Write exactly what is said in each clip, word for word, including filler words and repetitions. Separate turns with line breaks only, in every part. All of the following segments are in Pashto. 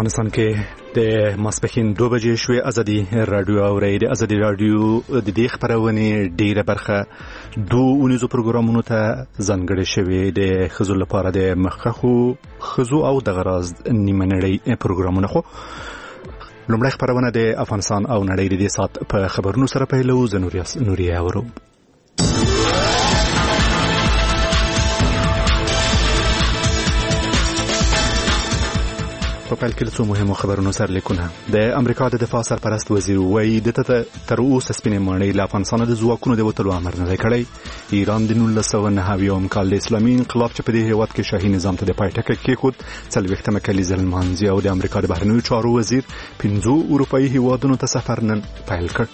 افغانستان کې د ماسپښین دوه بجې شوې. ازادي رادیو اورئ. د ازادي رادیو د دې خپرونې ډیره برخه دوه اونیزو پروګرامونو ته ځانګړې شوې. د ښځو لپاره د مخکښو ښځو او د غراز نیمه نړۍ پروګرامونه. خو لومړی خپرونه د افغانستان او نړۍ د دې سات په خبرونو سره پیلو. زه نوریا اورو. په پیل کې څو مهمو خبرونو سره لیکونه. د امریکا د دفاع سرپرست وزیر وایي د تر اوسه سپینې ماڼۍ له افغانستان د ځواکونو د وتلو امر نه دی کړی. ایران د نولس سوه نهه اویایم کال د اسلامي انقلاب چې په دې هیواد کې شاهي نظام ته د پای ټکی کېښود څلوېښتمه کلیزه لمانځي او د امریکا د بهرنیو چارو وزیر پنځو اروپایي هیوادونو ته سفر نن پیل کړ.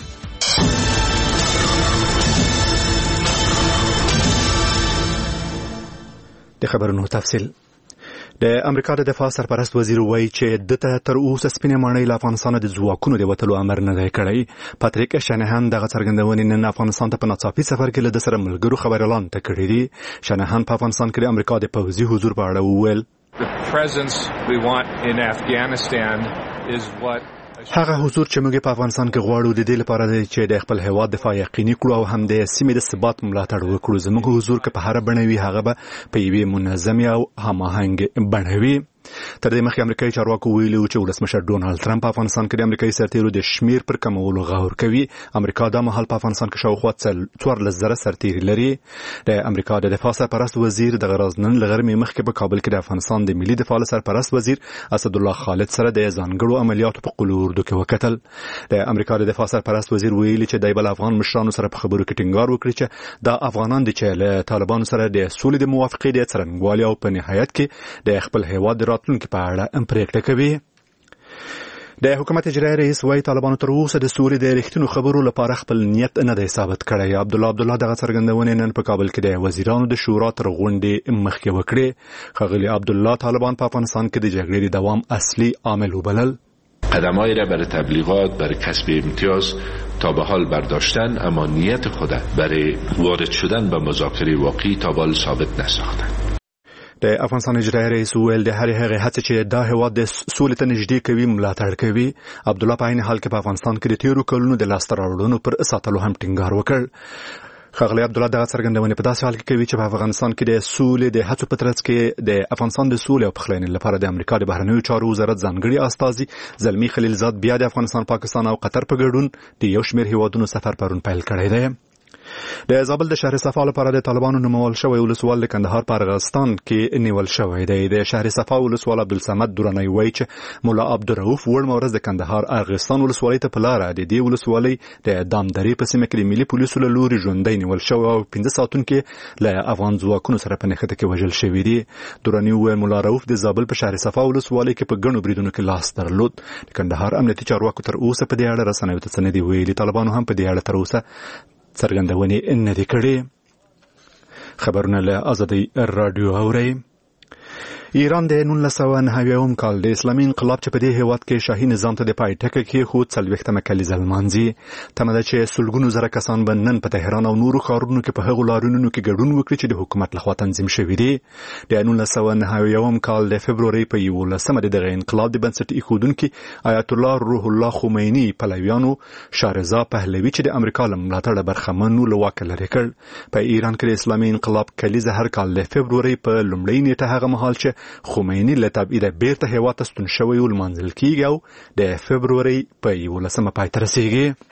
د خبرونو تفصیل. د امریکا د دفاع سرپرست وزیر وایي چې د تر اوسه سپینې ماڼۍ له افغانستان د ځواکونو د وتلو امر نه دی کړی. پاتریک شنهان دغه څرګندونې نن افغانستان ته په ناڅاپي سفر کې له د سره ملګرو خبر اعلان ته کړی دی. شنهان په افغانستان کې د امریکا د پوځي حضور په اړه وویل
The presence we want in Afghanistan is what
هغه حضور چې موږ په افغانستان کې غواړو د دې لپاره دی چې د خپل هیواد دفاع یقیني کړو او هم د سیمې د ثبات ملاتړ وکړو. زموږ حضور که په هر بڼه وي هغه به په یوې منظمې او هماهنګ بڼه وي. تر دې مخکې امریکایي چارواکو ویلي و چې ولسمشر ډونالد ټرمپ په افغانستان کې د امریکایي سرتیرو د شمیر پر کمولو غور کوي. امریکا دا مهال په افغانستان کې شاوخوا څوارلس زره سرتیري لري. د امریکا د دفاع سرپرست وزیر د غراز نن له غرمې مخکې په کابل کې د افغانستان د ملي دفاع سرپرست وزیر اسدالله خالد سره د ځانګړو عملیاتو په قلو اردو کې وکتل. د امریکا د دفاع سرپرست وزیر ویلي چې د بل افغان مشرانو سره په خبرو کې ټینګار وکړي چې دا افغانان دي چې له طالبانو سره د سولې د موافقې د څرنګوالي او په نهایت کې د خپل هیواد د راتلونکي په اړه پریکړه کوي. د حکومت اجرایي رئیس وايي طالبانو تر اوسه د سولې د رښتینو خبرو لپاره خپل نیت نه دی ثابت کړی. عبدالله عبدالله دغه څرګندونې نن په کابل کې د وزیرانو د شورا تر غونډې مخکې وکړې. ښاغلي عبدالله طالبان په افغانستان کې د جګړې د دوام اصلي عامل وبلل.
قدم‌هایی را برای تبلیغات برای کسب امتیاز تا به حال برداشتن، اما نیت خود برای وارد شدن به مذاکره واقعی تا به حال ثابت نساختند.
د افغانستان اجرایي رئیس ویل د هرې هغې هڅې چې دا هیواد د سولې ته نږدې کوي ملاتړ کوي. عبدالله په عین حال کې په افغانستان کې د تیرو کلونو د لاسته راوړنو پر ساتلو هم ټینګار وکړ. ښاغلی عبدالله دغه څرګندونې په داسې حال کې کوي چې په افغانستان کې د سولې د هڅو په ترڅ کې د افغانستان د سولې او پخلاینې لپاره د امریکا د بهرنیو چارو وزارت ځانګړي استازي زلمي خلیلزاد بیا د افغانستان، پاکستان او قطر په ګډون د یو شمېر هیوادونو سفر پرون پیل کړی دی. د زابل د شهر صفا لپاره د طالبانو نومول شوی ولسوال د کندهار په ارغستان کې نیول شوی دی. د شهر صفا ولسوال عبدالصمد درانی وایي چې مولا عبدالرؤف وړمه ورځ د کندهار ارغستان ولسوالۍ ته په لاره د دې ولسوالۍ د دامدرې په سیمه کې د ملي پولیسو له لوري ژوندی نیول شوی او پنځه ساتونکي له افغان ځواکونو سره په نښته کې وژل شوي دي. درانی وویل مولا رؤف د زابل په شهر صفا ولسوالۍ کې په ګڼو بریدونو کې لاس درلود. د کندهار امنیتي چارواکو تر اوسه په دې اړه رسنیو ته څه نه دي ویلي. طالبانو هم په دې اړه تر اوسه څرګندونې نه دي کړې. خبرونه له ازادي رادیو اورئ. ایران د نولس سوه نهه اویایم کال د اسلامي انقلاب چې په دې هیواد کې شاهي نظام ته د پای ټکی کېښود څلوېښتمه کلیزه لمانځي. تمه ده چې سلګونو زره کسان به نن په تهران او نورو ښارونو کې په هغو لاریونونو کې ګډون وکړي چې د حکومت لخوا تنظیم شوي دي. د نولس سوه نهه اویایم کال د فبرورۍ په یولسمه د دغه انقلاب د بنسټ ایښودونکي آیت الله روح الله خمیني پلویانو شارضا پهلوي چې د امریکا له ملاتړه برخمن و له واکه لرې کړ. په ایران کې د اسلامي انقلاب کلیزه هر کال د فبرورۍ په لومړۍ نیټه هغه مهال چې خمیني له تبعیده بیرته هیواد ته ستون شوی و لمانځل کېږي او د فبرورۍ په یولسمه پای ته رسېږي.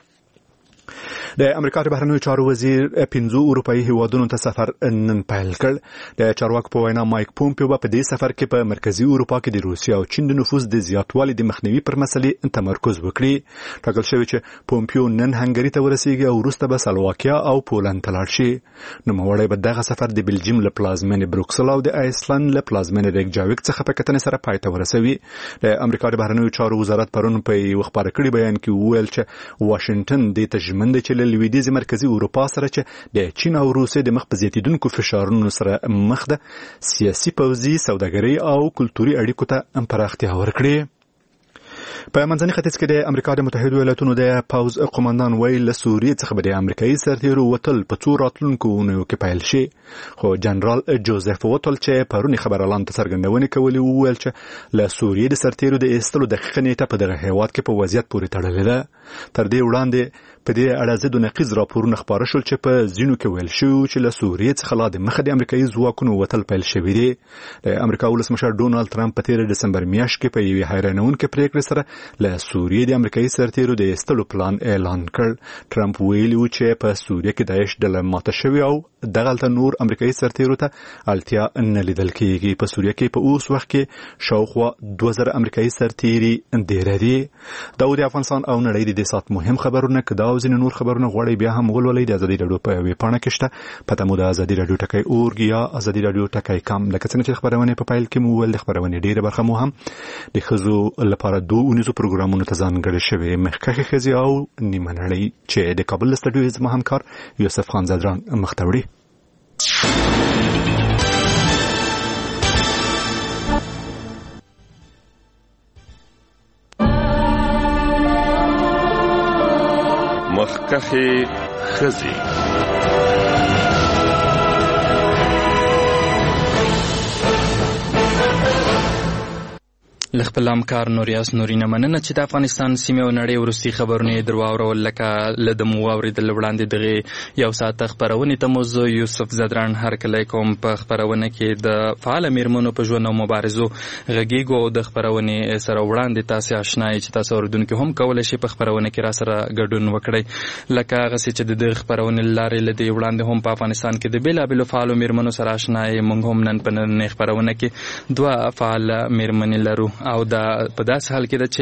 د امریکا د بهرنیو چارو وزیر پنځو اروپایي هیوادونو ته سفر نن پیل کړ. د چارواکو په وینا مایک پومپیو به په دې سفر کې په مرکزي اروپا کې د روسیې او چین د نفوذ د زیاتوالي د مخنیوي پر مسلې تمرکز وکړي. ټاکل شوی چې پومپیو نن هنګري ته ورسېږي او وروسته به سلواکیا او پولند ته لاړ شي. نوموړی به دغه سفر د بلجیم له پلازمینې بروکسل او د آیسلند له پلازمینې ریکجاویک څخه په کتنې سره پای ته ورسوي. د امریکا د بهرنیو چارو وزارت پرون په یو خپاره کړي بیان کې وویل چې واشنګټن دې ته ژمن دی چې له لویدیځې مرکزي اروپا سره چې د چین او روسیې د مخ په زیاتیدونکو فشارونو سره مخ ده سیاسي، پوځي، سوداګرۍ او کلتوري اړیکو ته پراختیا ورکړي. په منځني ختیځ کې د امریکا د متحده ایالاتونو د پوز قوماندان ویل له سوریې څخه به د امریکایي سرتیرو وتل په څو راتلونکو اونیو کې پیل شي. خو جنرال جوزف وټل چې پرونی خبرالان ته څرګندونې کولې وویل چې له سوریې د سرتیرو د ایستلو دقیقه نیټه په دغه هیواد کې په وضعیت پورې تړلې ده. تر دې وړاندې په دې اړه ضد نقیض راپورونه خپاره شول چې په ځینو کې ویل شو چې له سوریې څخه لا د مخه د امریکایي ځواکونو وتل پیل شوي دي. د امریکا ولسمشر ډونالد ټرمپ په تیر دسمبر میاشت کې په یوې حیرانوونکې پریکړې سره له سوریې د امریکایي سرتیرو د ایستلو پلان اعلان کړ. ټرمپ ویلي و چې په سوریې کې داعش ډله ماته شوې او دغلته نور امریکایي سرتیرو ته اړتیا نه لیدل کېږي. په سوریې کې په اوس وخت کې شاوخوا دوه زره امریکایي سرتیري ډېر دي. دا د افغانستان او نړۍ د سات مهم خبرونه کدا او ځینې نور خبرونه غواړي بیا هم ولولئ د ازادي راډیو په ویب پاڼه کې شته. پته مو د ازادي راډیو ټکی اورګ یا ازادي راډیو ټکی کام. لکه څنګه چې خبرونه په پایل کې مو ول د خبرونه ډیره برخه مو هم د خزو لپاره دوه اونیزو پروګرامونو ته ځانګړي شوی. مخکخه خزي او نیمه نړۍ چې د کابل استډیو زما همکار یوسف خان زدران مختوړي.
مخکخه خزي
لخپل همکار نوریاس نورینه مننه چې د افغانستان سیمه او نړۍ ورستي خبرونه درواورول. لکه لدم واوریدل وړاندې دغه یو ساعت خبرونه ته موضوع یوسف زدران هر کله کوم په خبرونه کې د فعال میرمنو په ژوند او مبارزو غږیږو او د خبرونه سره وړاندې تاسو آشنای چې تاسو اوردونکو هم کولای شي په خبرونه کې را سره ګډون وکړي. لکه هغه چې د خبرونه لارې لدی وړاندې هم په افغانستان کې د بیلابل فعال میرمنو سره آشنای مونږ هم نن په نن خبرونه کې دوه فعال میرمنې لرو او دا په داس حال کې د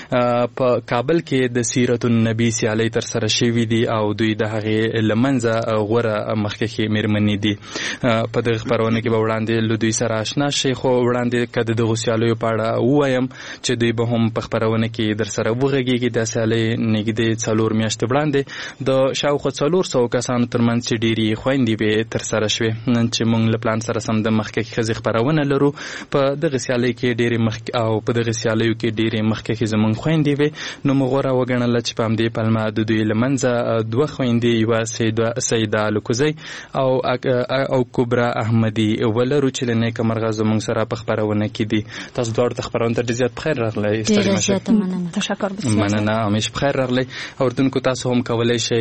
چې په کابل کې د سیرت النبی سیالي تر سره شوې دي او دوی د هغه لمنځه غوړه مخکخي میرمنې دي. په دغه خبرونه کې به وړاندې لدوی سره آشنا شي. خو وړاندې کده د غوسیالو په اړه وایم چې دوی به هم په خبرونه کې در سره وغږیږي. د سیالي نګدې څلور میاشتې وړاندې د شاوخوا څلور سو کسانو ترمنځ چې ډيري خويندې به تر سره شوي. نن چې موږ له پلان سره سم د مخکخي خزي خبرونه لرو په دغه سیالي کې ډيري مخ او په دغه سیالیو کې ډېرې مخکې زمونږ خويندې وي نو موږ غوره وګڼله چې په همدې پلمه د دوی له منځه دوه خويندې یوه سیده الکوزی او او کبرا احمدي ولرو چې له نیکه مرغه زمونږ سره په خبرونه کې دي. تاسو دواړو ته خبرونه ته ډېر زیات بخیر راغلی.
ډېر زیات مننه. تشکر بسیار.
مننه. همیش بخیر راغلی. اوردونکو تاسو هم کولی شئ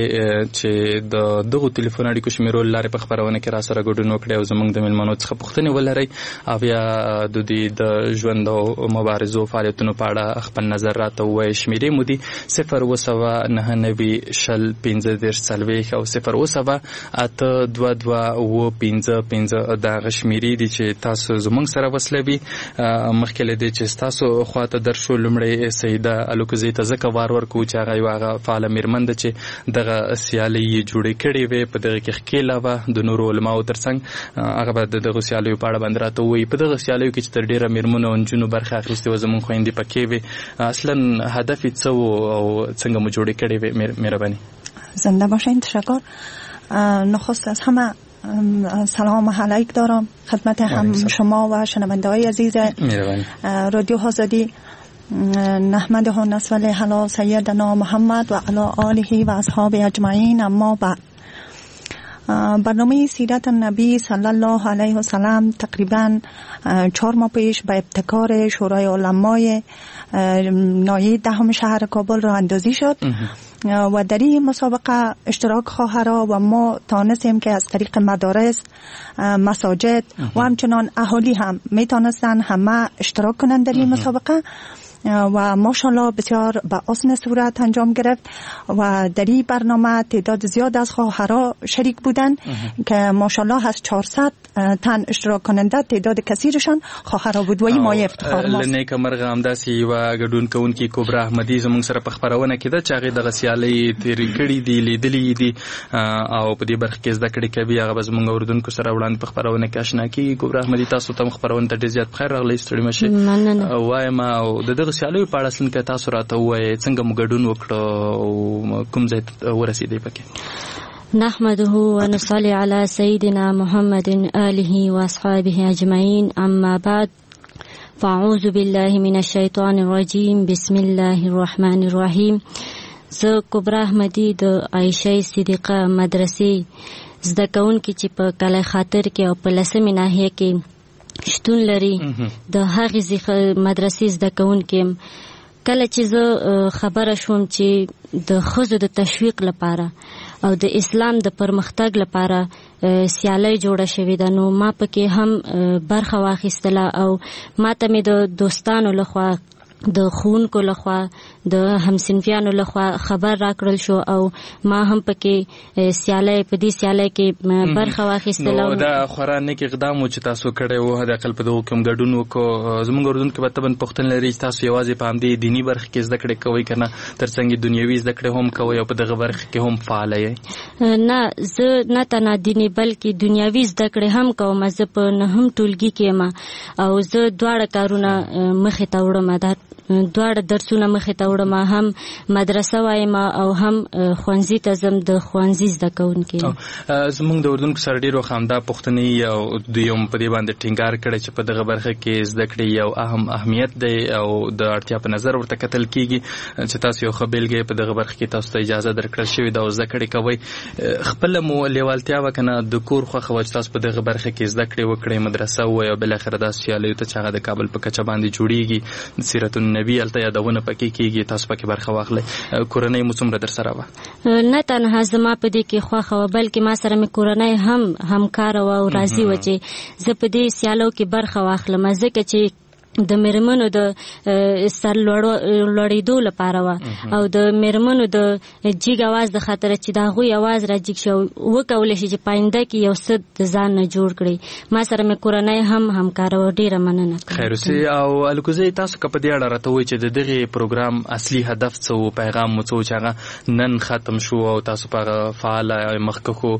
چې د دغو ټلیفون اړیکو شمیرو لارې په خبرونه کې را سره ګډون وکړئ او زمونږ د مېلمنو څخه پوښتنې ولرئ او بیا د دوی د ژوند او مبارزو فعالیتونو په اړه خپل نظر راته ووایي. شمیرې مو دي صفر اوه سوه نهه نوي شل پنځه دېرش څلوېښت او صفر اوه سوه اته دوه دوه اوه پنځه پنځه. دغه شمیرې دي چې تاسو زموږ سره وصلوي. مخکې له دې چې تاسو خواته درشو لومړی سیده الوکوزي ته ځکه وار ورکوو چې هغه یو هغه فعاله میرمن ده چې دغه سیالۍ یې جوړې کړې وې. په دغه کې ښکې علاوه د نورو علماو تر څنګ هغه به د دغو سیالیو په اړه باندې راته ووایي. په دغه سیالیو کې چې تر ډېره میرمنو او نجونو برخه اخیستې وه زموږ خویندې پکې وې. اصلا هدف یې څه و او څنګه مو جوړې کړې وې؟ مهرباني.
زنده باشین. تشکر. نخست از همه سلام علیک دارم خدمت هم شما و شنونده های عزیز رادیو آزادی. نحمده نصف حلال سیدنا محمد و علی آله و اصحاب اجمعین. اما بعد برنامه سیرت النبی صلی الله علیه و سلم تقریبا چهار ماه پیش به ابتکار شورای علمای ناحیه دهم شهر کابل راه اندازی شد و در این مسابقه اشتراک خواهرها و ما تانستیم که از طریق مدارس، مساجد و همچنان اهالی هم می تانستن همه اشتراک کنند در این مسابقه و ماشاءالله بسیار به حسن صورت انجام گرفت و در این برنامه تعداد زیاد از خواهرها شریک بودند که ماشاءالله از چهارصد تن اشتراک کننده تعداد کثیرشان خواهرها بود و این مایه افتخار ماست.
لنیک مرغه همداسي و ګډون کوونکی کبرا احمدي زموږ سره په خبرونه کې ده چې هغه د غسیالۍ تیری کړي دي لیدلې دي او په دې برخه کې زده کړې کوي. هغه به زموږ اوردونکو سره وړاندې په خبرونه کې آشنا کیږي. کبرا احمدي تاسو ته خبرونه ته ډېر زیات بخیر راغلی. ستړي مشئ. وایم او د سیالیو په اړه څنګه تاسو راته وایي څنګه مو ګډون وکړو او کوم ځای ورسېدی پکې؟
نحمده ونصلي على سيدنا محمد آله وأصحابه أجمعين. أما بعد فاعوذ بالله من الشیطان الرجیم بسم الله الرحمن الرحیم. زه کبرا احمدی د عایشه صدیقه مدرسې زده کوونکې چې په کلی خاطر کې او په لسمې ناحیه کې شتون لري د هغې مدرسې زده کوونکې. کله چې زه خبره شوم چې د ښځو د تشویق لپاره او د اسلام د پرمختګ لپاره سیالۍ جوړه شوې ده، نو ما پکې هم برخه واخیستله او ما ته مې د دوستانو لخوا د ښوونکو لخوا د همصنفیانو لخوا خبر راکړل شو او ما هم پکې سیالۍ په دې سیالۍ کې برخه واخیستله.
نو دا خورا نیک اقدام و چې تاسو کړی و، حداقل په دغو کې هم ګډون وکړو. زموږ اردوونکي به طبعا پوښتنه لري چې تاسو یوازې په همدې دیني برخه کې زده کړې کوئ که نه تر څنګ دنیوي زده کړې هم کوئ او په دغه برخه کې هم فعاله یې؟
نه، زه نه تنها دیني بلکې دنیوي زده کړې هم کوم. زه په نهم ټولګي کې یم او زه دواړه کارونه مخې ته وړم، دا دواړه درسونه مخې ته وړم، هم مدرسه وایم او هم ښوونځي ته ځم د ښوونځي زده کوونکي.
زموږ د اردوونکو سره ډېر وخت همدا پوښتنې او دوی هم په دې باندې ټینګار کړی چې په دغه برخه کې زده کړې یو اهم اهمیت دی او د اړتیا په نظر ورته کتل کېږي چې تاسو یو ښه بېلګه په دغه برخه کې تاسو ته اجازه درکړل شوې ده او زده کړې کوئ. خپله مو لیوالتیا وه که نه د کور خوښه وه چې تاسو په دغه برخه کې زده کړې وکړئ، مدرسه ووایئ او بالاخره داسې سیالیو ته چې هغه د کابل په کچه باندې جوړېږي، د سیرت النبي هلته یادونه پکې کېږي، تاسو پکې برخه واخلئ. کورنۍ مو څومره در سره وه؟
نه تنها زما په دې کې خوښه وه بلکې ما سره مې کورنۍ هم همکاره وه او راضي وه چې زه په دې سیالو کې برخه واخلم، ځکه چې د میرمنو د سر لوړېدو لپاره وه او د میرمنو د جیګ اواز د خاطره چې د هغوی اواز را جیګ شو وکولی شي چې په آینده کې یو څه د ځان نه جوړ کړي. ما سره مې کورنۍ هم همکاره وه. ډېره مننه.
خیر اوسې. او الکوزۍ تاسو که په دې اړه راته وایئ چې د دغې پروګرام اصلي هدف څه و، پیغام مو څه و چې هغه نن ختم شو او تاسو په هغه فعاله مخکښو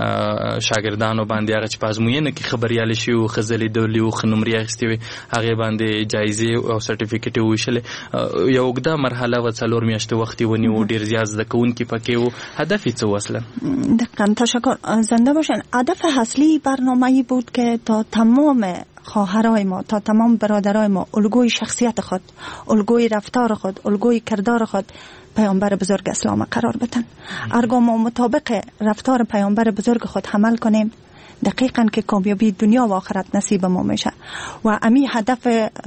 شاګردانو باندې هغه چې په ازموینه کې خبریالې شوي وو، ښه ځلېدلي وو، ښه نمرې اخیستې وې، هغې باندې جایزې او سرټیفیکټ یې وویشلې. یو اوږده مرحله وه، څلور میاشتې وخت یې ونیو، ډېر زیات زده کوونکي پکې وو. هدف یې څه و اصلا؟
دقیقاً. تشکر. زنده باشن. هدف اصلی برنامه‌ای بود که تا تمام خواهرای ما، تا تمام برادرای ما الگوی شخصیت خود، الگوی رفتار خود، الگوی کردار خود پیامبر بزرگ اسلام قرار بدن. هرگاه ما مطابق رفتار پیامبر بزرگ خود عمل کنیم دقیقاً که کامیابی دنیا و آخرت نصیب ما میشه. و امی هدف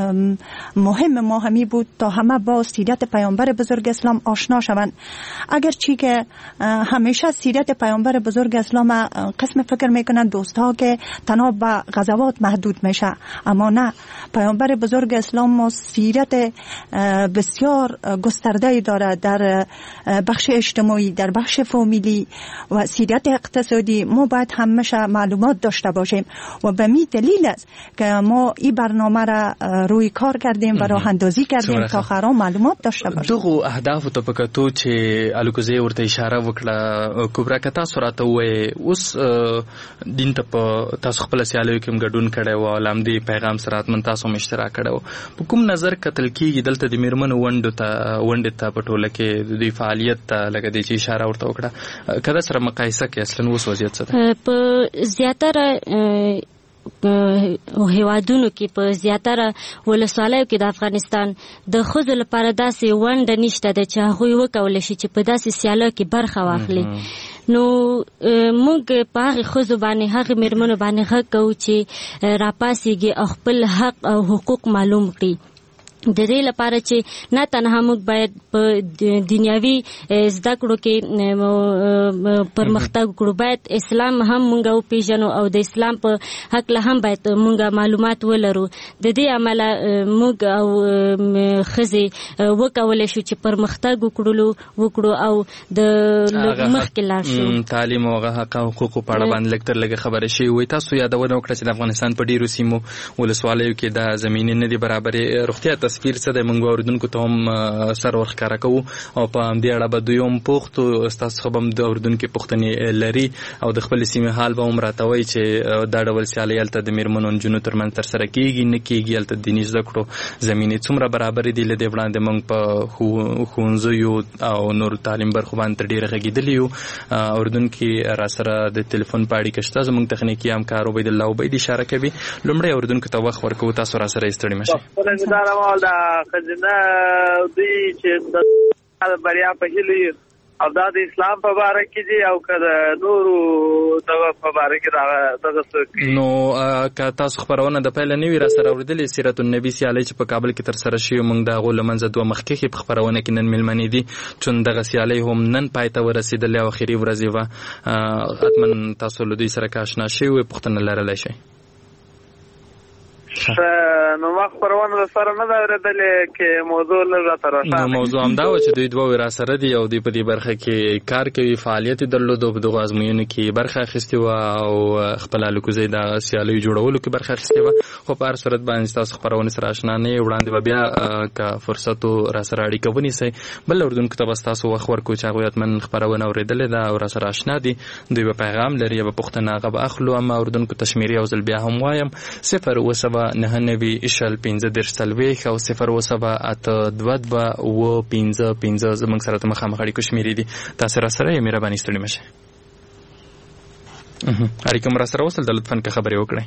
مهم ما همی بود تا همه با سیرت پیامبر بزرگ اسلام آشنا شوند. اگرچه که همیشه سیرت پیامبر بزرگ اسلام قسم فکر میکنن دوستها که تنها به غزوات محدود میشه، اما نه، پیامبر بزرگ اسلام ما سیرت بسیار گسترده داره در بخش اجتماعی، در بخش فامیلی و سیرت اقتصادی. ما باید همیشه معلومات داشته باشیم و به می دلیل است که ما این برنامه را روی کار کردیم و راه اندازی کردیم تا خرا معلومات داشته باشیم.
دغه اهداف ته پکاتو چې الکوزۍ ورته اشاره وکړه، کبرا که تاسو راته ووایئ اوس دین ته په تاسو خپله سیالیو کې هم ګډون کړی و او له همدې پیغام سره حتما تاسو هم اشتراک کړی و. په کوم نظر کتل کېږي دلته د میرمنو ونډو ته ونډې ته په ټوله کې د دوی فعالیت ته لکه دی چې اشاره ورته وکړه، که دا سره مقایسه کړئ اصلا اوس وضعیت څه ده؟
په زیاتره هیوادونو کې، په زیاتره ولسوالیو کې د افغانستان د ښځو لپاره داسې ونډه نشته ده چې هغوی وکولی شي چې په داسې سیالیو کې برخه واخلي. نو موږ په هغې ښځو باندې، هغې میرمنو باندې غږ کوو چې راپاڅېږي او خپل حق او حقوق معلوم کړي. د دې لپاره چې نه تنها موږ باید په دنیاوي زده کړو کې پرمختګ وکړو، باید اسلام هم موږ وپېژنو او د اسلام په هکله هم باید موږ معلومات ولرو. د دې امله موږ او ښځې وکولی شو چې پرمختګ وکړو وکړو او د مخکې لاړ شو.
تعلیم او هغه حق او حقوقو په اړه باندې لږ تر لږه خبرې شوې وي. تاسو یادونه وکړه چې د افغانستان په ډېرو سیمو ولسوالیو کې دا زمینې نه دي برابرې. روغتیا تصویر څه دی؟ موږ اورېدونکو ته هم سر ورښکاره ښکارا کوو او په همدې اړه به دوی هم پوښتو ستاسو څخه به هم د اورېدونکي پوښتنې لري او د خپلې سیمې حال به هم راته وایي چې دا ډول سیالۍ هلته د مېرمنو نجونو ترمنځ ترسره کېږي نه کېږي، هلته دیني زده کړو زمینې څومره برابرې دي. له دې وړاندې موږ په ښوونځیو او نورو تعلیم برخو باندې تر ډېره غږېدلي یو. اورېدونکي راسره د ټلیفون په اړیکه شته، زموږ تخنیکي همکار عبیدالله عبید اشاره کوي. لومړی اورېدونکو ته وخت ورکوو، تاسو راسره یې ستړي مه شئ.
ښځینه دوی چې د بریا په هیلو او دا د اسلام په باره کې دي او که د نورو دغه په باره کې دغه څه
نو که تاسو خپرونه د پیله نه وي راسره اورېدلې سیرت النبي سیالۍ چې په کابل کې ترسره شوې، موږ د هغو له منځه دوه مخکښې په خپرونه کې نن مېلمنې دي چون دغه سیالۍ هم نن پای ته ورسېدلې او اخري ورځې وه. حتما تاسو له دوی سره که اشنا شوي وئ پوښتنه لرلی شئ.
نو ما خپرونه سره نه ده اورېدلې کې موضوع لږ راته روښانه.
نو موضوع همدا وه چې دوی دوه راسره دي او دوی په دې برخه کې کار کوي، فعالیت یې درلود او په دغو ازموینو کې برخه اخیستې وه او خپل الوکوزۍ د سیالیو جوړولو کې برخه اخیستې وه. خو په هر صورت باندې تاسو خپرونې سره اشنا نه یې، وړاندې به بیا که فرصت و راسره اړیکه ونیسئ. بل اورېدونکو ته به ستاسو وخت ورکړو چې هغوی حتما خپرونه اورېدلې ده او راسره اشنا دي، دوی به پیغام لري یا به پوښتنه هغه به اخلو. اما اورېدونکو ته شمېرې یو ځل بیا هم وایم: صفر اوه سوه نهه نوي شل پنځه دېرش څلوېښت او صفر اوه سوه اته دوه دوه اوه پنځه پنځه زموږ سره د مخامخ اړیکو شمېرې دي. تاسو راسره یې، مهرباني ستړي مه شئ. اړیکه مو راسره وصل ده، لطفا که خبرې وکړئ.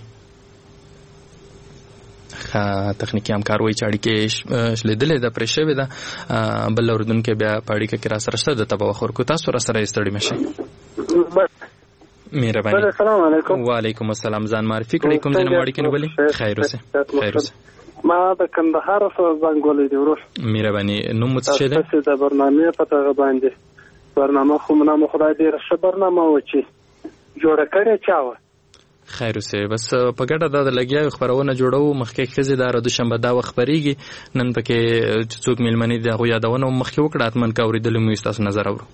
تخنیکي همکار وایي چې اړیکې شلېدلې ده، پرې شوې ده. بل اورېدونکی بیا په اړیکه کې راسره شته، دته به وخت ورکړو. تاسو راسره یې، ستړي مه شئ. مهرباني.
السلام علیکم.
وعلیکم السلام. ځان معرفي کړئ، کوم ځای نه مو اړیکې نیولې؟ خیر اوسئ. خیر اوسئ.
ما د کندهار څخه زنګ ولیدی ورور.
مهرباني. نوم مو څه دی؟
تاسو د برنامې په تغه باندې برنامه خو منه خدای دې ښه برنامه و چې جوړه کړې چاوه.
خیر اوسئ. بس په ګډه دا د لګیا خپرونه جوړو، مخکې ښځې د دوشنبه دا وخت خپرېږي، نن پکې چې څوک مېلمنې دي هغو یادونه هم مخکې وکړه، حتما که اورېدلي مو ستاسو نظر اورو.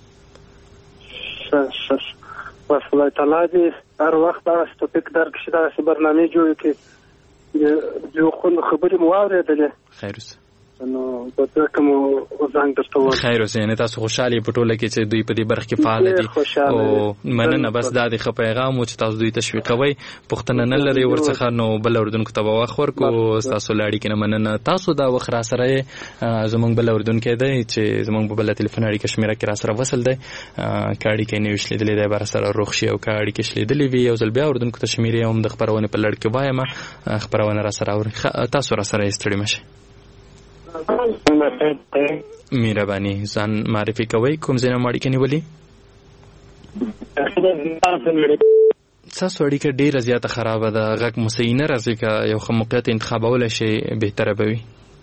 بس خدای تعالی دې هر وخت دغسې توفیق درکړي چې دغسې برنامې جوړې کړي. یو خبرې مو واورېدلې.
خیر اوسئ.
نو په دې کې مو زنګ درته ووایم.
خیر اوسئ. یعنې تاسو خوشحاله یې په ټوله کې چې دوی په دې برخه کې فعاله دي او مننه. بس دا د ښه پیغام و چې تاسو دوی تشویقوئ. پوښتنه نه لرئ ورڅخه، نو بل اورېدونکو ته به وخت ورکړو. ستاسو له اړیکې نه مننه. تاسو دا وخت راسره یې. زموږ بل اورېدونکی دی چې زموږ په بله تلیفون اړیکه شمېره کې راسره وصل دی. که اړیکه یې نه وي شلېدلې دی به راسره روغ شي، او که اړیکې شلېدلې وي یو ځل بیا اورېدونکو ته شمېرې هم د خپرونې په لړ کې وایم. خپرونه راسره اورئ. تاسو راسره یې، ستړي مه شئ. مهرباني. ځان معرفي کوئ، کوم ځای نه مو اړیکه نیولې؟ ستاسو اړیکه ډېره زیاته خرابه ده، غږ مو صحیح نه راځي. که یو ښه موقعیت انتخابولی شئ بهتره به وي.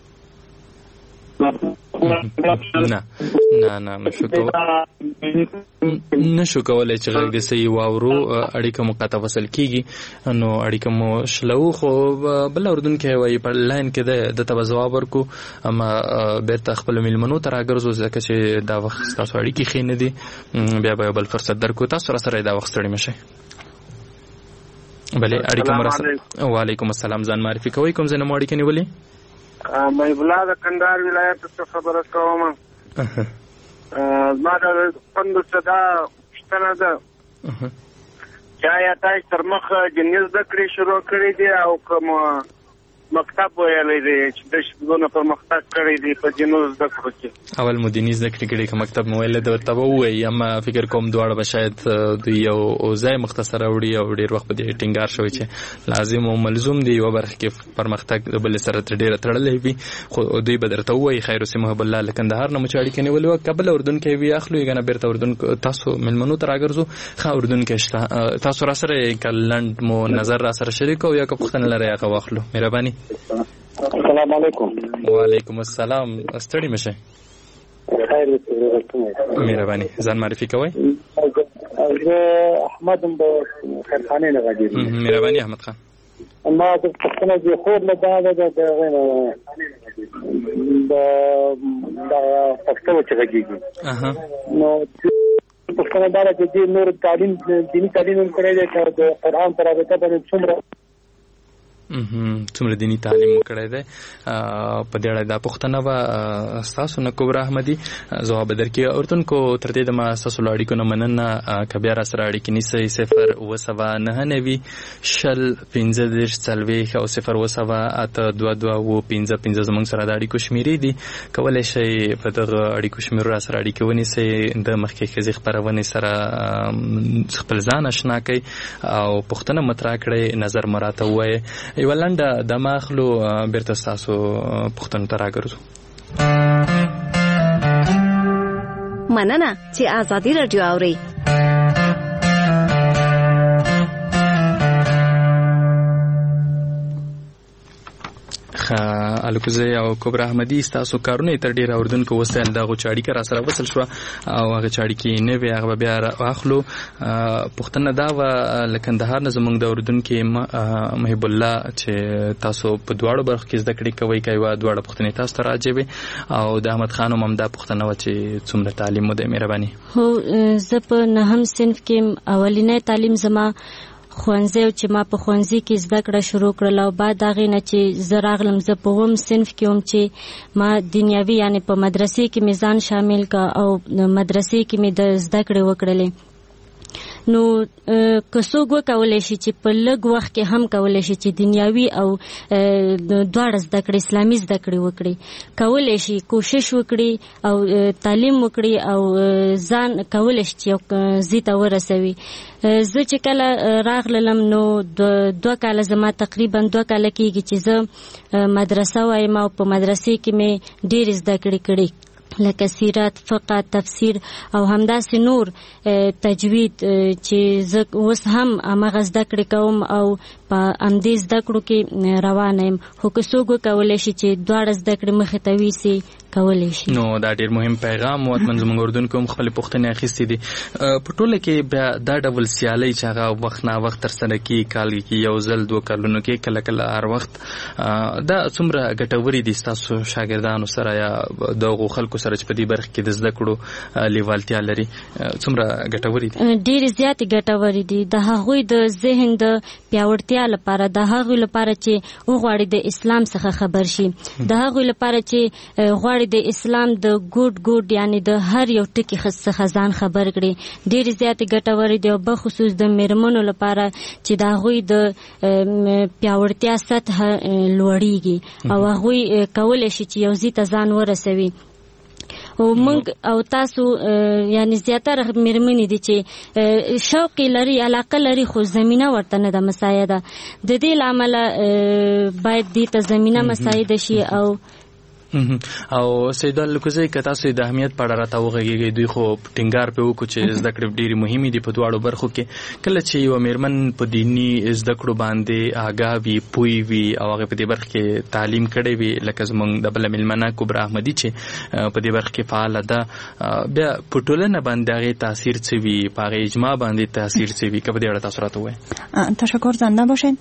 نه نه نه نشو کولی نشو کولی چې غږ دې صحیح واورو. اړیکه مو قطع وصل کېږي، نو اړیکه مو شلو. خو بل اورېدونکی وایي په لاین کې دی، دته به ځواب ورکړو. اما بېرته خپلو مېلمنو ته راګرځو ځکه چې دا وخت ستاسو اړیکې ښې نه دي. بیا به یو بل فرصت درکړو. تاسو راسره دا وخت ستړي مه شئ. بلې اړیکه مو راسره. وعلیکم السلام. ځان معرفي کوئ، کوم ځای نه مو اړیکه نیولې؟
محب الله د کندهار ولایت څخه خبره کوم. زما د خوندو څه دا پوښتنه ده چې آیا تاسو تر مخه دیني زده کړې شروع کړې دي او کوم مکتب ویلی دی چې د شپږونه پرمختګ کړی دی په دینو زده کړو کې؟ اول مو دیني زده کړې کړې که مکتب مو ویلی دی ورته به ووایي، اما فکر کوم دواړه به شاید دوی یو ځای مختصره وړي او ډېر وخت په دې ټینګار شوی چې لازم او ملزوم دی یوه برخه کې پرمختګ د بلې سره تر ډېره تړلی وي، خو دوی به درته ووایي. خیر اوسې محب الله له کندهار نه مو چې اړیکې نیولې وه، که بل اردونکی وي اخلو یې، که نه بېرته اردون تاسو مېلمنو ته راګرځو. ښه اردونکی شته، تاسو را سره که لنډ مو نظر را سره شریک او یا که پوښتنه لرئ هغه واخلو. مهرباني.
السلام علیکم.
وعلیکم السلام. ستړي مه شئ. مهرباني. ځان معرفي کوئ.
زه احمد یم د خیرخانې نه غږېږم.
مهرباني احمد خان.
ما د پوښتنه د خوب نه دا ده د هغې نه د دغه پښتو چې غږېږي نو پوښتنه دا ده چې دې نور تعلیم دیني تعلیم هم کړی دی که د قرآن په رابطه باندې څومره
څومره دینی تعلیم کړی دی. په دې اړه دا پوښتنه وه ستاسو نه کبرا احمدي ځواب درکړي. اردونکو تر دې دمه ستاسو له اړیکو نه مننه. که بیا راسره اړیکې نیسئ صفر اوه سوه نهه نوي شل پنځه دېرش څلوېښت او صفر اوه سوه اته دوه دوه اووه پنځه پنځه زموږ سره د اړیکو شمېرې دي. کولی شئ په دغه اړیکو شمېرو راسره اړیکې ونیسئ، د مخکې ښځې خپرونې سره خپل ځان اشنا کړئ او پوښتنه مطرح کړئ، نظر مو راته ووایئ. یوه لنډه دمه اخلو، بیرته ستاسو پوښتنو ته راګرځو.
مننه چې آزادي راډیو اورئ.
الکوزی او کبرا احمدي ستاسو کارونه تر ډیره اردونکو وسایل دغه چاړي کې را سره وصل شو او هغه چاړي کې نه وی هغه بیا واخلو. پښتنه دا و لکندهار نه زمونږ د اردونکو محب الله چې تاسو په دواړو برخو کې زده کړې کوي کوي دواړه پښتنې تاسو ته راځي او د احمد خان هم دا پښتنه و چې څومره تعلیم مو د مهرباني.
هو زه په نهم صنف کې اولینې تعلیم زما ښوونځی چې ما په ښوونځي کې زده کړه شروع کړل او بعد هغې نه چې زه راغلم زه په اووم صنف کې وم چې ما دنیاوي یعنې په مدرسې کې مې ځان شامل کا او مدرسې کې مې د زده کړې وکړلې. نو که څوک وکولی شي چې په لږ وخت کې هم کولی شي چې دنیاوي او دواړه زده کړې اسلامي زده کړې وکړي، کولی شي کوشش وکړي او تعلیم وکړي او ځان کولی شي چې یو ځای ته ورسوي. زه چې کله راغلم نو دوه کاله زما تقریبا دوه کاله کېږي چې زه مدرسه وایم او په مدرسې کې مې ډېرې زده کړې کړي لکه سیرت، فقه، تفسیر او همداسې نور تجوید چې زه اوس هم هماغه زده کړې کوم او په همدې زده کړو کې روانه یم. خو که څوک وکولی شي چې دواړه زده کړې مخې ته ویسي کولی شي.
نو دا ډېر مهم پیغام و. اتمن زموږ اردونکو هم خپلې پوښتنې اخیستې دي. په ټوله کې بیا دا ډول سیالۍ چې هغه وخت نا وخت ترسره کېږي، کال کې یو ځل دوه کلونو کې کله کله هر وخت، دا څومره ګټورې دي ستاسو شاګردانو سره یا دغو خلکو سره چې په دې برخه کې د زده کړو لیوالتیا لري؟ څومره ګټورې دي؟
ډېرې زیاتې ګټورې دي. د هغوی د ذهن د پیاوړتیا لپاره، د هغوی لپاره چې وغواړي د اسلام څخه خبر شي، د هغوی لپاره چې غواړي د اسلام د ګوډ ګوډ یعنی د هر یو ټکي څخه ځان خبر کړي، ډېرې زیاتې ګټورې دي. او بخصوص د میرمنو لپاره چې د هغوی د پیاوړتیا سطح لوړیږي او هغوی کولی شي چې یو ځای ته ځان ورسوي. او موږ او تاسو یعنی زیاتره میرمنې دي چې شوق لري، علاقه لري، خو زمینه ورته نه ده مساعده. د دې له امله باید دې ته زمینه مساعده شي. او
او سید الکوزی که تاسو د اهمیت په اړه راته وغږیږئ، دوی خو ټینګار پرې وکړو چې زده کړې ډېرې مهمې دي په دواړو برخو کې. کله چې یوه میرمن په دیني زده کړو باندې آګاه وي، پوه وي او هغې په دې برخه کې تعلیم کړی وي، لکه زموږ د بله میلمنه کبرا احمدي چې په دې برخه کې فعاله ده، بیا په ټولنه باندې هغې تاثیر څه وي، په هغې اجماع باندې تاثیر څه وي؟ که په دې اړه تاسو راته ووایئ.
تشکر، زنده باشین.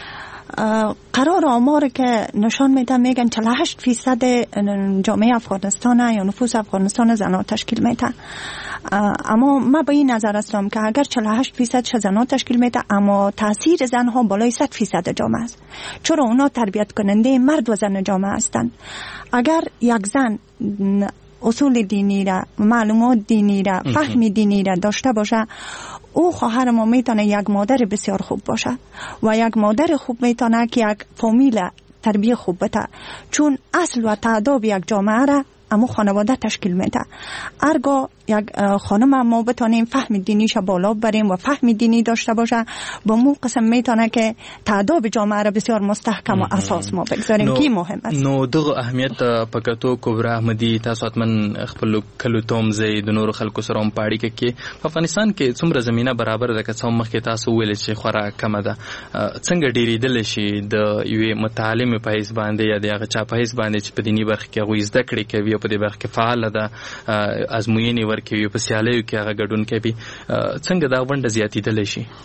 قرار آمار که نشان میدن میگن چهل و هشت فیصد جامعه افغانستان یا نفوس افغانستان زنان تشکیل میده. اما ما به این نظر هستم که اگر چهل و هشت فیصد زنان تشکیل میده اما تاثیر زنها بالای صد فیصد جامعه است، چرا اونا تربیت کننده مرد و زن جامعه هستند. اگر یک زن اصول دینی را، معلومات دینی را، فهم دینی را داشته باشه، او خواهر ما میتونه یک مادر بسیار خوب باشه و یک مادر خوب میتونه که یک فامیل تربیه خوب بده، چون اصل و تعداد یک جامعه را اما خانواده تشکیل میده. ارگاه یک خانم ما بتانیم فهم دینیش بالا بریم و فهم دینی داشته باشه، با مو قسم میتونه که تعداد جامعه را بسیار مستحکم و اساس ما بگذاریم که مهم است.
نو دغه اهمیت پکاتو کبرا احمدي تاسو اتمن خپل کلو توم زي د نور خلکو سره هم پاړی کې په افغانستان کې څومره زمينه برابر ده که څو مخکې تاسو ویل چې خورا کم ده، څنګه ډیریدل شي د یوې متعلم په حیث باندې یا د هغه چا په حیث باندې چې په دینی برخه کې غوښ زده کړې کوي او په دې برخه کې فعال ده، ازموینې ورکوي، په سیالیو کې هغه ګډون کوي، څنګه دا ونډه زیاتېدلی شي؟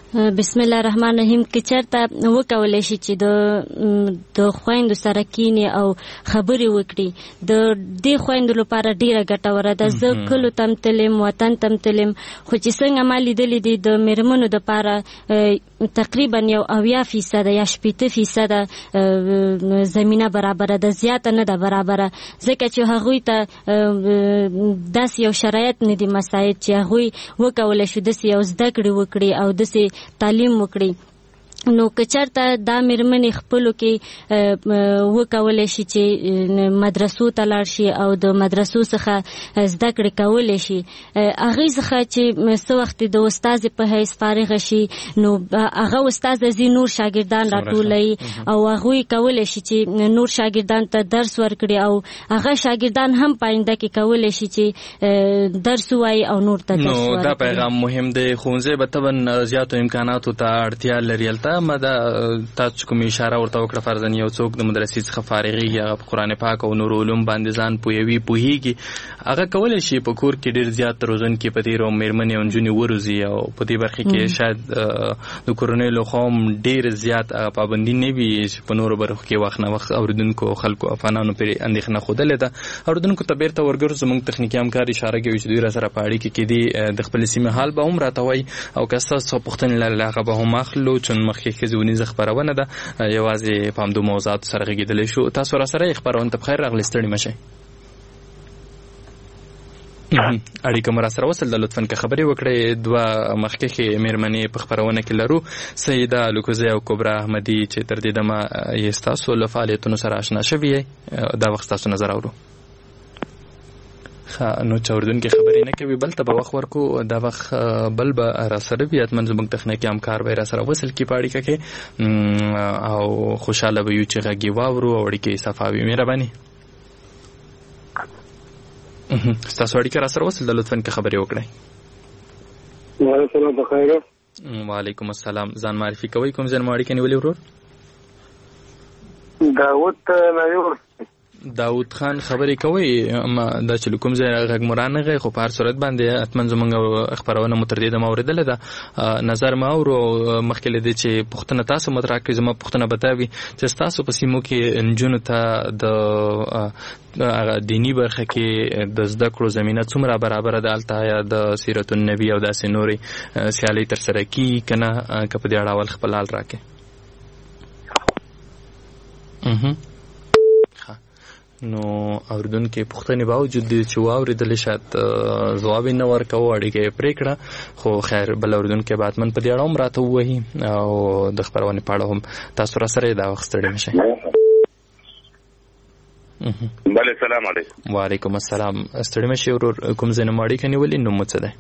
بسم الله الرحمن الرحیم. که چېرته وکولی شي چې د د خویندو سره کینې او خبرې وکړي، د دې خویندو لپاره ډیره ګټوره ده. زه کلو تم تلم، وطن تم تلم، خو چې څنګه ما لیدلي دي د میرمنو دپاره تقریبا یو اویا فیصده یا شپېته فیصده زمینه برابره ده، زیاته نه ده برابره، ځکه چې هغوی ته داسې یو شرایط نه دي مساعد چې هغوی وکولی شو داسې یو زده کړې وکړي او داسې تعلیم وکړي. نو که چېرته دا میرمنې خپلو کې وکولی شي چې مدرسو ته لاړ شي او د مدرسو څخه زده کړې کولی شي، هغې څخه چې څه وخت د استازې په حیث فارغه شي، نو هغه استازه ځي نور شاګردان راټولوي او هغوی کولی شي چې نور شاګردان ته درس ورکړي او هغه شاګردان هم په آینده کې کولی شي چې درس ووایي او نور ته درس ورکړي.
نو دا پیغام مهم دی. ښوونځی به طبعا زیاتو امکاناتو ته اړتیا لري. هلته ما دا تاسو کوم اشاره ورته وکړه، فرضاً یو څوک د مدرسې څخه فارغېږي، هغه په قرآن پاک او نور علوم باندې ځان پوهوي پوهېږي، هغه کولی شي په کور کې ډېر زیات روزونکي په دې میرمنې او نجونې وروزي او په دې برخه کې شاید د کورنۍ لخوا هم ډېر زیات پابندي نه وي چې په نورو برخو کې وخت نه وخت اورېدونکو خلکو افغانانو پرې اندېښنه ښودلې ده. اورېدونکو ته بېرته ورګرځو. زموږ تخنیکي همکار اشاره کوي چې دوی را سره په اړیکه کې دي، د خپلې سیمې حال به هم راته وایي او که ستاسو پوښتنې لرله هغه به هم اخلو، چون مخکې ښځونیزه خپرونه ده، یوازې په همدو موضوعاتو سره غږېدلی شو. تاسو را سره خپرونه ته بخیر راغلئ، ستړي مه شئ. اړیکه مو را سره وصل ده. لطفا که خبرې وکړئ. دوه مخکښې میرمنې په خپرونه کې لرو، سیده الوکوزۍ او کبرا احمدي، چې تر دې دمه یې ستاسو له فعالیتونو سره اشنا شوي یې. دا وخت ستاسو نظر اورو. نو چې اورېدونکي خبرې نه کوي بل ته به وخت ورکو. دا وخت بل به را سره وي، حتما زموږ تخنیکي همکار به یې را سره وصل کړي په اړیکه کې او خوشحاله به یو چې غږ یې واورو او اړیکې یې صفا وي. مهرباني ستاسو اړیکه را سره وصل ده، لطفا که خبرې وکړئ.
وعلیکم السلام.
وعلیکم السلام. ځان معرفي کوئ، کوم ځای مو اړیکه نیولې ورور؟
داود نایور.
داود خان خبرې کوي. دا چې کوم ځای غږ مو رانغی، خو په هر صورت باندې حتما زموږ خپرونه مو تر دې دمه اورېدلې ده. نظر مې اورو مخکې له دې چې پوښتنه تاسو مطرح کړئ. زما پوښتنه به دا وي چې ستاسو په سیمو کې نجونو ته د دیني برخه کې د زده کړو زمینه څومره برابره ده؟ هلته یا د سیرت النبي او داسې نورې سیالۍ ترسره کېږي که نه؟ که په دې اړه اول خپل حال راکړئ. نو اوریدونکو پوښتنې باوجود دي چې واورېدلې شاید ځواب یې نه ورکوو، اړیکه یې پرې کړه، خو خیر بل اوریدونکی به حتما په دې اړه هم راته ووایي او د خپرونې په اړه هم تاسو را سره دا وخت ستړي نه شئ.
بله سلام علیکم.
وعلیکم السلام. ستړي مه شئ ورور، کوم ځای نه مو اړیکه نیولې، نوم مو څه دی؟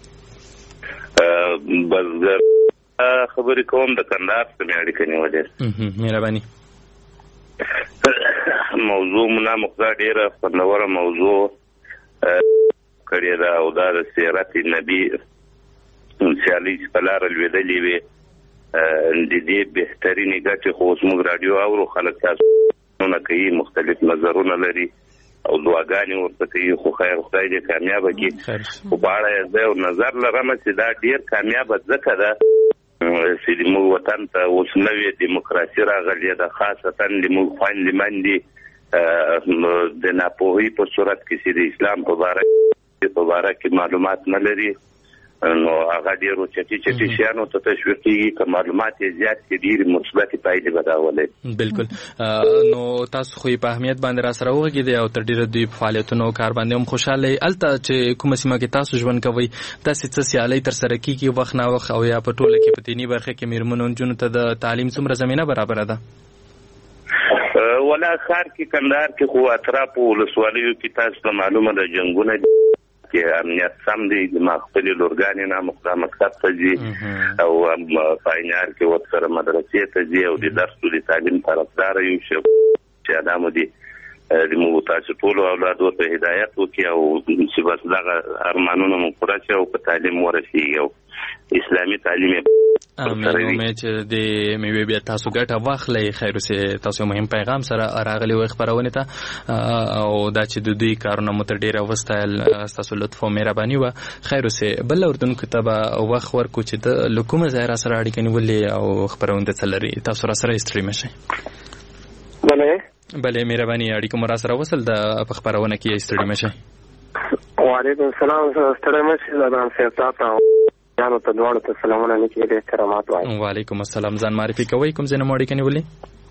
بزګر خبرې کوم، د کندهار څخه مې اړیکه نیولې.
مهرباني.
موضوع منا مقدار ډیره خوندوره موضوع کړې ده او دا د سیرت نبی سیالۍ چې په لاره لوېدلې وې د دې بهترینې ګټې خو اوس موږ راډیو اورو، خلک تاسو نه کوي، مختلف نظرونه لري او دعاګانې ورته کوي، خو خیر خدای دې کامیابه کړي. خو په اړه زه یو نظر لرم چې دا ډېر کامیابه ځکه ده چې زموږ وطن ته اوس نوې دیموکراسي راغلې ده، خاصتا زموږ خویندې میندې د ناپوهۍ په صورت کې چې د اسلام په باره کې معلومات نه لري، نو هغه ډېرو چټي چټي شیانو ته تشویق کېږي. که معلومات یې زیات کړي ډېرې مثبتې پایلې به راولي.
بلکل. نو تاسو خو په اهمیت باندې را سره وغږېدئ او تر ډېره دوی په فعالیتونو او کار باندې هم خوشحاله یې. هلته چې کومه سیمه کې تاسو ژوند کوئ داسې څه سیالۍ ترسره کېږي وخت نا وخت او یا په ټوله کې په دیني برخه کې مېرمنو نجونو ته د تعلیم څومره زمینه برابره ده؟
ولا ښار کې کندهار کې خو اطرافو ولسوالیو کې تاسو ته معلومه ده جنګونه کې امنیت سم دی، ما خپلې لورګانې نه مقدار مکتب ته ځي او پاینار کې ورسره مدرسې ته ځي او د درس او د تعلیم طرفداره یو چې ادامو دي زموږ تاسو ټولو اولادو ته هدایت وکړي او چې بس دغه ارمانونه مو پوره شي او په تعلیم ورسېږي او اسلامي تعلیم
امين. امید چې د میوې بیا تاسو ګټه واخلئ. خیر اوسې، تاسو مهم پیغام سره راغلی و خبرونه ته او دا چې د دوی کارونه مو تر ډیره وستایل، تاسو لطف او مهرباني و. خیر اوسې، بل اردن کتابه وخت ورکو چې د لکومه ځای سره اړیکه نیولې او خبرونه ته لري، تاسو را سره استریم شئ.
بله
بله مهرباني، اړیکه مو را سره وصل د خبرونه کې استریم شئ.
وعلیکم السلام. ستړی مشئ زدان صاحب، تاسو یانو ته دواړو ته سلامونه لیکي، ډېر احترامات وایم.
وعلیکم السلام. ځان معرفي کوئ، کوم ځای نه مو اړیکه نیولې؟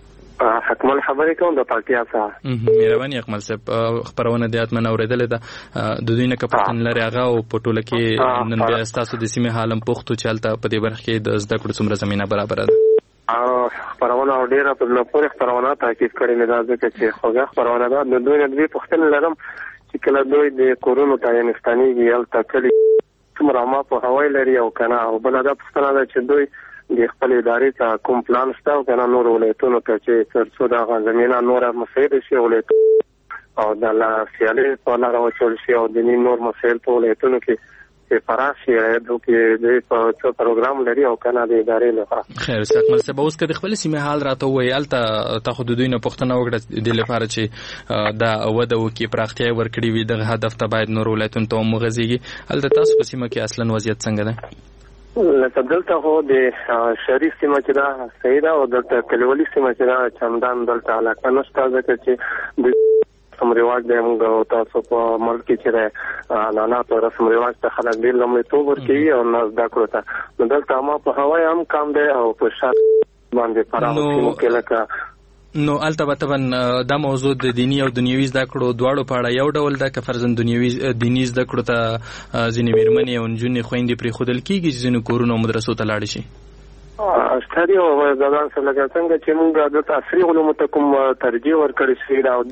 حکمل خبرې کوم د پکتیا څخه.
مهرباني اکمل صاحب، خبرونه د اتمن اورېدلې ده، د دوی نه کپټن لري هغه او په ټوله کې نن بیا تاسو د سیمې حالم پوښتو چلته په دې برخه کې د زده کړو څومره زمينه برابر ده.
او خبرونه ډېره په نپورې خبرونه تاکید کړي نه ده ځکه چې خوږه خبرونه ده. د دوی نه دوی پوښتنه لرم چې کله دوی د کورونو تاینستانیږي هلته کلي څومره ما په هوای لري او کنه، او بله دا پوښتنه ده چې دوی د خپل ادارې ته کوم پلان شته او کنه نور ولایتونو ته چې تر څو دغه زمینه نوره مسایل شي ولایتونو او د سیالۍ په لاره واچول شي او د نور مسایل په ولایتونو کې پراخ شي دوی د څه پروګرام لري او کنه د ادارې لپاره.
خیر ست مل سبا اوس کده خپل سیمه حال راته ویل ته تاخذ دوی نه پښتنه وکړه د لپاره چې دا وده وکي پراختیا ورکړي وي د هدف ته باید نور ولایتونو ته مغزيږي. البته تاسو په سیمه کې اصلا وضعیت څنګه ده؟
لکه دلته خو د شریف سیمه چې دا صحیح ده او دلته کلیوالي سیمه چې دا چندان دلته علاقه نشته ځکه چې د رسم رواج د موږ تاسو په ملک کې چې عنعنات او رسم رواج ته خلک ډېر لومړیتوب ورکوي او نه زده کړو ته. نو دلته ما په هوای هم کم دی او په شات باندې پراخو کې لکه
نو البته طبعا دا موضوع د دینی او دنیوي زده کړو دواړو په اړه یو ډول ده که فرضاً دنیوي دینی زده کړو ته ځینې میرمنې او نجونې خویندې پرېښودل کېږي چې ځینې کورونو او مدرسو ته لاړې شي.
استادي او ځوان سره لکه څنګه چې موږ د عصري علومو ته کوم ترجیح ورکړی شوی او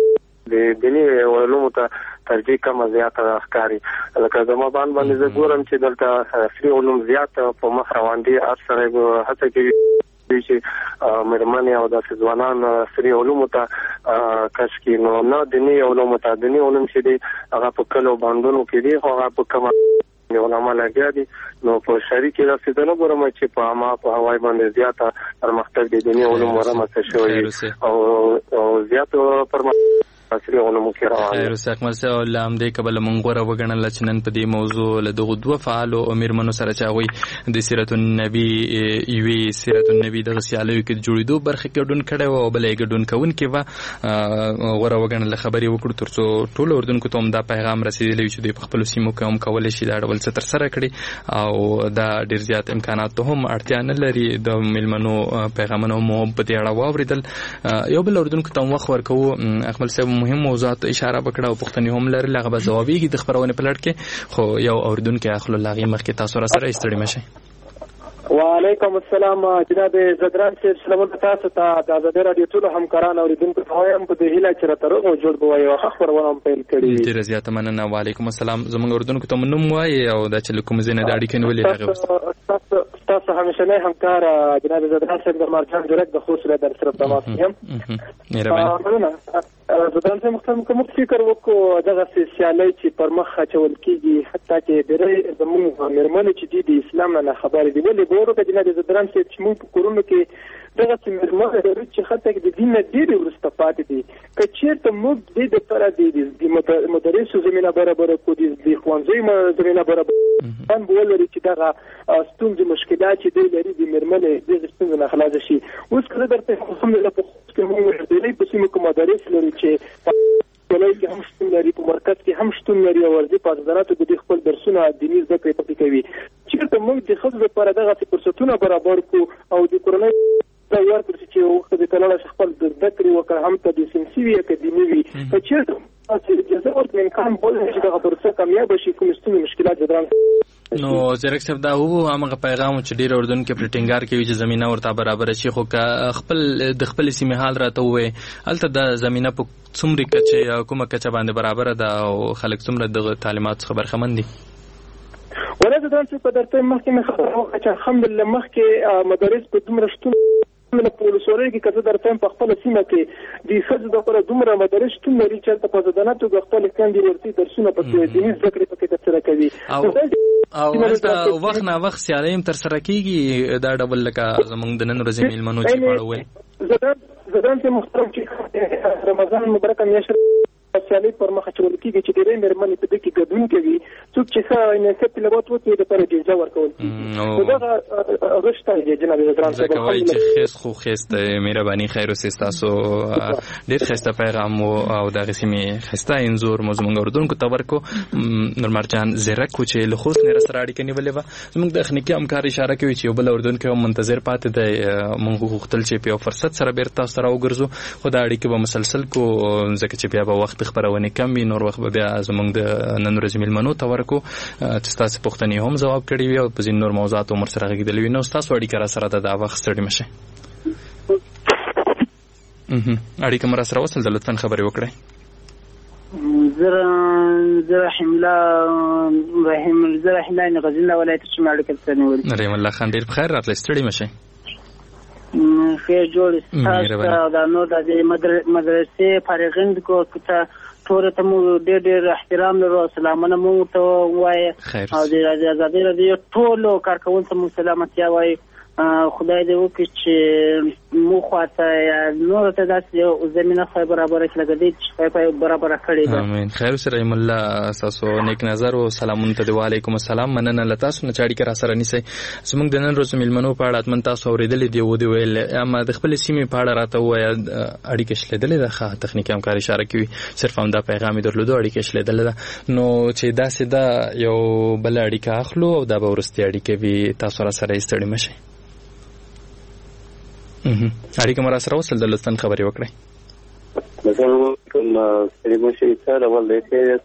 د دیني علومو ته ترجیح کمه زیاته ښکاري. لکه زما باندې باندې زه ګورم چې دلته عصري علوم زیات په مخ روان دي، هر سره هڅه کوي چې مېرمنې او داسې ځوانان عصري علومو ته کش کړي. نو نه دیني علومو ته، دیني علوم چې دي هغه په کلو باندونو کې دي، خو هغه په کومه علما لګیا دي. نو په شهري کې داسې ده نه ګورم چې په عامه په هوای باندې زیاته پرمختګ د دیني علوم ورمته شوی او زیاته پرمختګ عصري علومو کې روان دي.
خیر اوسه اکمل صاحب، لام دې کبل منغوره وګڼل چې نن په دې موضوع له دغه دوه فعالو او میرمنو سره چاوي د سیرت النبی ایوي سیرت النبی د غسیالو کې جوړېدو برخه کې ډون کړه او بلې ګډون کون کې و غوړه وګڼل خبري وکړو ترڅو ټول اردن کو ته هم دا پیغام رسیدلی چې د خپل سیمو کې هم کول شي دا ډول څه تر سره کړي او دا ډیر زیات امکانات ته هم اړتیا نه لري. د میلمنو پیغامونو محبت اړه واوریدل یو بل اردن کو ته وخت ورکو. اکمل صاحب مهم موضوعات اشاره وکړه او پښتني هم لري لغه به ځوابيږي د خبرونه په لړ کې، خو یو اوردون کې اخلو لاغي مخ کې تاسو را سره استړی مشي.
وعلیکم السلام جناب زدران صاحب، سلام تاسو ته د آزاد رادیو ټول همکاران اوریدونکو ته وایم په دې هیله چې را ترغه جوړ بوي او خبرونه هم پیل کړي.
ډیر زیات مننه. وعلیکم السلام. زموږ اوردونکو ته منوم وایي او د چل کوم زینه د اړیکې نیولې هغه
تاسو تاسو همیشه نه همکار جناب زدران صاحب د مرجان ډایرکټ د خوشاله در سره تماس یم.
مهرباني.
زدران صاحب مختم کوم فکر وکړو دغه سیالي چې پر مخ چول کیږي حتی کې درې زموږ مرمنې چې د اسلام نه خبرې دی ولې ګورو چې جناب زدران صاحب چې موږ په کورونو کې دغه مرمنې لري چې حتی د دین نه ډېر ورسته پاتې دي. که چیرته موږ د دې لپاره د مدرسو زمينه برابر کو دي د ښوونځي زمينه برابر ان بولري چې دغه ستونزې مشکلات چې دی لري د مرمنې د ستونزې نه خلاص شي. اوس کله درته هم له پخوس کې موږ د دې په سیمه کې مدارس لري چې ولای کې هم شتون لري، په مرکز کې هم شتون لري او ورځي په ځاناتو د خپل درسونه دیني زده کړې پکې کوي. چیرته موږ د خپل لپاره دغه فرصتونه برابر کو او د کورنۍ دا ورته چې وخت د تلاله خپل د ذکر وکړ هم ته د سنسیوي اکیډمي وي چې چیرته چې جزا ورته امکان بوله چې دغه فرصت کامیاب شي کوم ستونزې مشکلات جدران.
نو زیرک صاحب دا هو هغه پیغام چې ډیر اردن کې پرټینګار کوي چې زمينه ورته برابر شي، خو خپل د خپل سیمه حال راته وې الته د زمينه په څومره کچه کومه کچه باندې برابر ده او خلک څومره د تعلیمات خبر خمن دي.
ولې دا چې په درته مخکې خبره وکړه چې الحمدلله مخکې مدارس په دومره شتون من په ولسوالۍ کې کله درته په خپل سیمه کې د ښځو د لپاره دومره مدارس شتون لري چې هلته په زدانه توګه خپل کاندي ورتي درسونه پکې دیني زده کړې پکې ترسره کوي
او هلته وخت نه وخت سیالۍ هم ترسره کېږي دا ډول لکه زموږ د نن ورځې میلمنو چې په اړه وویل
زدان چې محترم چې رمضان مبارکه میاشت سیالۍ پر مخ اچول کېږي چې ډېرې مېرمنې په دې کې ګډون کوي څوک چې ښه انعکاس تلاوت وکړي د لپاره جایزه ورکول کېږي نو دغه هغه شته دی جناب ګران صاحب
ځکه وایي چې ښایست خو ښایست مهرباني خیر اوسې ستاسو ډېر ښایسته پیغام او دغه سیمې ښایسته انځور مو زموږ اردوونکو ته ورکړو نور مرجان زیرک و چې له خوست نه راسره اړیکه نیولې وه زموږ د تخنیکي همکار اشاره کوي چې یو بل اردوونکی هم منتظر پاتې دی موږ غوښتل چې په یو فرصت سره بیرته تاسو ته راوګرځو خو دا اړیکې به مسلسل کو ځکه چې بیا به وخت خبرونه کم وي نور وخت به بیا زموږ د نن ورځې میلمنو ته ورکو چې ستاسو پوښتنې هم ځواب کړي وي او په ځینو نور موضوعاتو مر سره غږیدلې وي نو ستاسو اړیکه را سره د دا وخت ستړي مشه اړیکه مر سره وصل د لطفا خبرې وکړئ
زرا زرا حمله رحیم زرا حمله غزنه ولایت شمال کې تنور
رحیم الله خان ډیر بخیر راتلی ستړي مشه
خیر جوړ تاسو دا نو د مدرسې فارغین کو ته ټول ته مو ډېر ډېر احترام لرو سلامونه مو ته وایي او د ازادي رادیو ټول کارکونکو مو سلامتی وایي خدای دې وکړي چې مو خواته نور ته داسې یو زمینه خو برابر کړي لکه دې چې په برابر کړي ده
امين خیر سره رحم الله تاسو نیک نظر او سلامونه ته وعلیکم السلام مننه لته تاسو نه چاړي کرا سره نیسي زموږ د نن ورځې میلمنو په اړه اتمن تاسو اوریدلې دی و دی ویل اما د خپل سیمې په اړه راته وایي اړیکه شلیدلې ده ښه تخنیکي همکار اشاره کوي صرف هم دا پیغام درلودو اړیکه شلیدلې ده نو چې داسې دا یو بل اړیکه اخلو او دا به ورستي اړیکه وي تاسو را سره ستړي مشي اړیکه مر سره وصل د لطفا خبرې وکړئ
کوم ستړي مشي سره ولې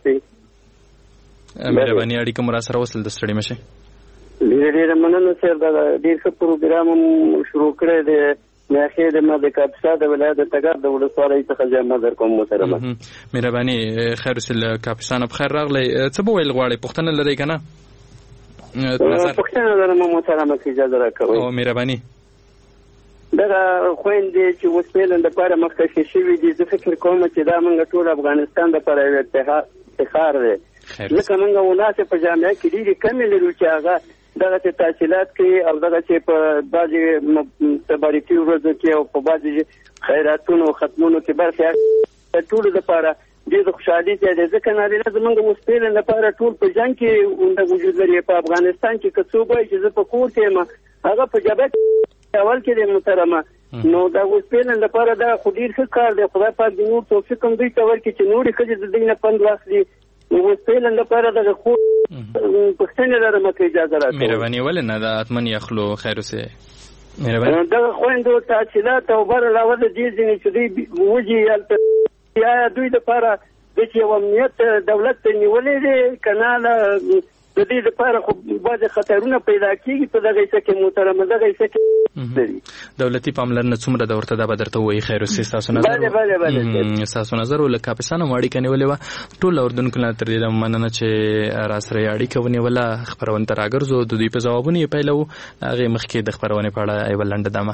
کې
مهرباني اړیکه مر سره وصل د ستړي مشي
ډېر ډېر مننه سر دا ډېر ښه پروګرام شروع کړی دی مې د ما د کاپسا د ولایت تګاب د ولسوالۍ څخه جامه در کوم محترمه
مهرباني خیر سل کاپسا نه بخیر راغلی څه به ویل غواړئ پوښتنه لرئ که نه
پوښتنه لرم محترمه که اجازه راکوئ
او مهرباني
دغه خویندې چې اوس فعلا دپاره مخکښې شوي دي زه فکر کوم چې دا موږ ټول افغانستان دپاره یو افتخار دی ځکه موږ ولاسې په جامعه کې ډېرې کمې لرو چې هغه دغسې تحصیلات کوي او دغسې په بعضې تبارکي ورځو کې او په بعضې خیراتونو ختمونو کې برخې ټولو دپاره ډېر خوشحالي دی ځکه نارینه زموږ اوس فعلا دپاره ټول په جنګ کې وجود لري په افغانستان کې که څوک وایي چې زه په کور کې یم هغه په جبهه اول کې د محترمه نو دا اوس فعلا لپاره دا خو ډېر ښه کار دی خدای پاک د نور توفیق هم دوی ته ورکړي چې نورې ښځې د دوی نه پند واخلي نو اوس فعلا لپاره دغه خو پوښتنې لرم که اجازه راکوئ
مهرباني ولې نه دا اتمن یخلو خیر اوسې مهرباني
دغه خویندو تحصیلات او بر علاوه د دې ځینې چې دوی وږي هلته یا دوی دپاره د چې یو امنیت دولت ته نیولی دی که نه د دې لپاره خو بعضې خطرونه پیدا کېږي په دغه حصه کې محترمه دغه حصه کې
دولتي پاملرنه څومره ده ورته دا به درته ووایي خیر اوسې ستاسو نظر ستاسو نظر له کاپسا نه مو اړیکه نیولې وه ټول اردوونکو نه تر دې دمه مننه چې را سره یې اړیکه ونیوله خپرونې ته راګرځو د دوی په ځوابونو یې پیلوو هغې مخکې د خپرونې په اړه یوه لنډه دمه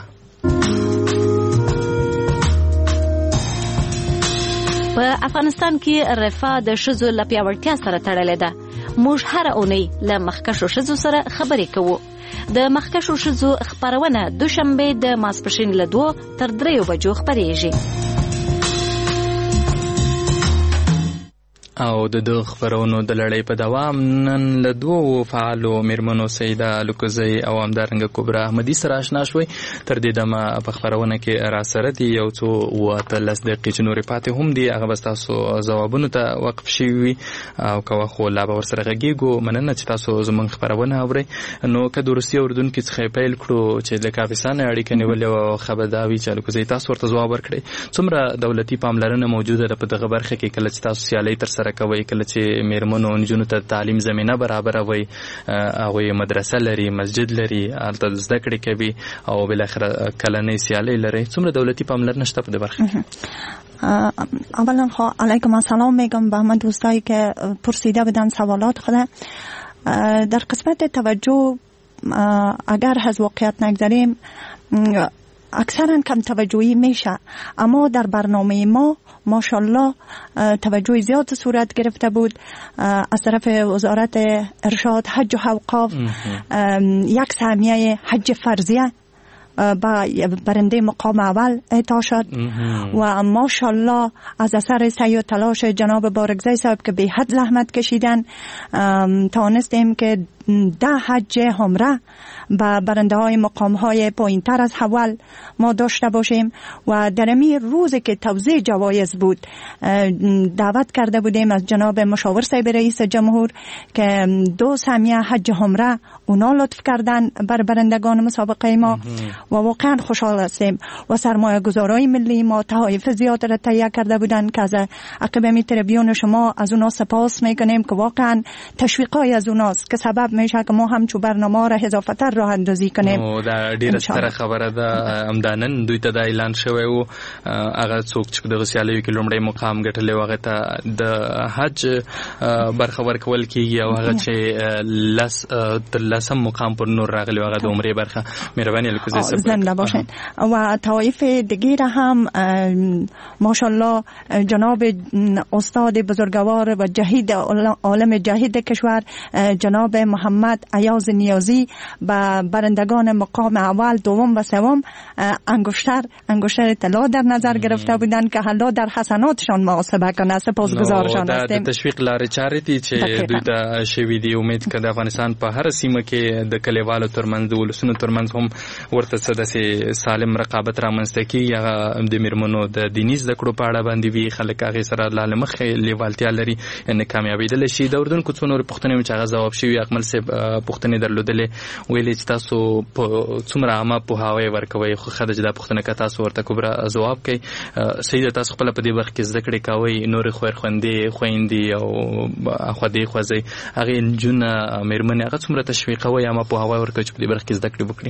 په افغانستان کې رفاه د ښځو له پیاوړتیا سره تړلې ده موږ هر اونۍ له مخکښو ښځو سره خبرې کوو د مخکښو ښځو خپرونه دوشنبه د ماسپښین له دوه تر دریو بجو خپرېږي
او د دغه خبرونو د لړۍ په دوام نن له دوو فعالو میرمنو سیده الوکزۍ او همدارنګه کبرا احمدي سره اشنا شوئ تر دې دمه په خبرونه کې راسره دي یو څو اووه اتلس دقیقې چې نورې پاتې هم دي هغه به ستاسو ځوابونو ته وقف شوي وي او که وخت خو لا به ورسره غږېږو مننه چې تاسو زموږ خپرونه اورئ نو که د روسیې اردوونکي څخه یې پیل کړو چې له کاپسا نه اړیکه نیولې وه او خبر دا وي چې الوکزۍ تاسو ورته ځواب ورکړئ څومره دولتي پاملرنه موجوده ده په دغه برخه کې کله چې تاسو سیالۍ ترسره کوي کله چې میرمنو نجونو ته تعلیم زمینه برابروي هغوی مدرسه لري مسجد لري هلته زده کړې کوي او بالاخره کلنۍ سیالۍ لري څومره دولتي پاملرنه شته په دې برخه کې
اولا خو علیکم السلام میگم به همه دوستایی که پرسیده بدن سوالات خود در قسمت توجه اگر از واقعیت نگذاریم اکثرا کم توجهی میشه، اما در برنامه ما ماشاءالله توجه زیاد صورت گرفته بود از طرف وزارت ارشاد حج و اوقاف. یک سهمیه حج فرضیه با برنده مقام اول اعطا شد و ماشاءالله از اثر سعی و تلاش جناب بارگزای صاحب که به حد زحمت کشیدن توانستیم که ده حج عمره با برنده های مقام های پایین تر از اول ما داشته باشیم و در امی روزی که توزیع جوایز بود دعوت کرده بودیم از جناب مشاور صاحب رئیس جمهور که دو سهمیه حج عمره اونا لطف کردن بر برندگان مسابقه ما و واقعا خوشحال هستیم و سرمایه گذارای ملی ما تحایف زیاد را تهیه کرده بودن که از عقب می تریبیون شما از اونا سپاس میکنیم که واقعا تشویقای از اوناست که سبب میشه که ما هم چو برنامه را اضافه‌تر راه اندازی کنیم.
او دا ډیره ستره خبره ده امدانن دوی ته د اعلان شوی او هغه څوک چې د غسیالیو کې لومړی مقام ګټلی هغه ته د حج برخه ورکول کیږي او هغه چې لس تر لسم مقام پر نور راغلی هغه د عمرې برخه. مهرباني الکوزی صاحب
زنده باشین. و طایف دیگر هم ماشاءالله جناب استاد بزرگوار و جهید عالم جهید کشور جناب محمد ایاز نیازی با برندگان مقام اول دوم و سوم انگشتر انگشتر طلا در نظر گرفته بودند که حالا در حسناتشان محاسبه کنه. سپاسگزارشان هستیم.
د تشویق لارې چارې دي چې دوی ته شوي دي. امید که د افغانستان په هر سیمه کې د کلیوالو ترمنځ د ولسونو ترمنځ هم ورته څه داسې سالم رقابت رامنځته کېږي. هغه د میرمنو د دیني زده کړو په اړه باندې وي خلک هغې سره لا له مخکې لیوالتیا لري یعنې کامیابېدلی شي. د اردن کوڅو نورې پوښتنې چې هغه ځواب شوي اکمل صاحب پوښتنې درلودلې ویلې چې تاسو په څومره عامه پوهاوی ورکوئ خو ښه ده چې دا پوښتنه که تاسو ورته کوبره ځواب کوئ. صحیح ده تاسو خپله په دې برخه کې زده کړې کوئ نورې خویرخوندې خویندې او اخوادې خوځئ هغې نجونه مېرمنې هغه څومره تشویقوئ عامه پوهاوی ورکوئ چې په دې برخه کې زده کړې وکړي؟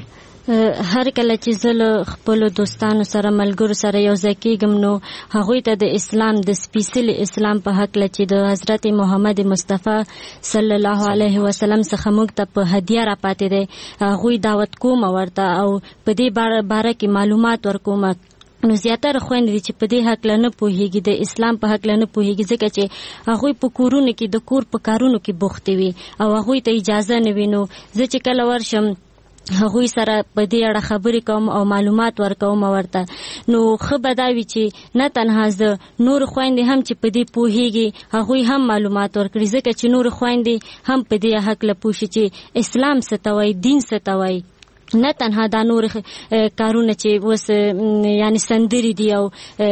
هر کله چې زه له خپلو دوستانو سره ملګرو سره یو ځای کېږم نو هغوی ته د اسلام د سپېڅلي اسلام په هکله چې د حضرت محمد مصطفی صلی الله علیه وسلم څخه موږ ته په هدیه را پاتې دی هغوی دعوت کوم ورته او په دې باره کې معلومات ورکوم. نو زیاتره خویندې دي چې په دې هکله نه پوهېږي د اسلام په هکله نه پوهېږي ځکه چې هغوی په کورونو کې د کور په کارونو کې بوختې وي او هغوی ته اجازه نه وي. نو زه چې کله ورشم هغوی سره په دې اړه خبرې کوم او معلومات ورکوم ورته نو ښه به دا وي چې نه تنها زه نور خویندې هم چې په دې پوهېږي هغوی هم معلومات ورکړي ځکه چې نور خویندې هم په دې هکله پوه شي چې اسلام څه ته وایي دین څه ته وایي. نه تنها دا نور کارونه چې اوس یعنی سندري دي او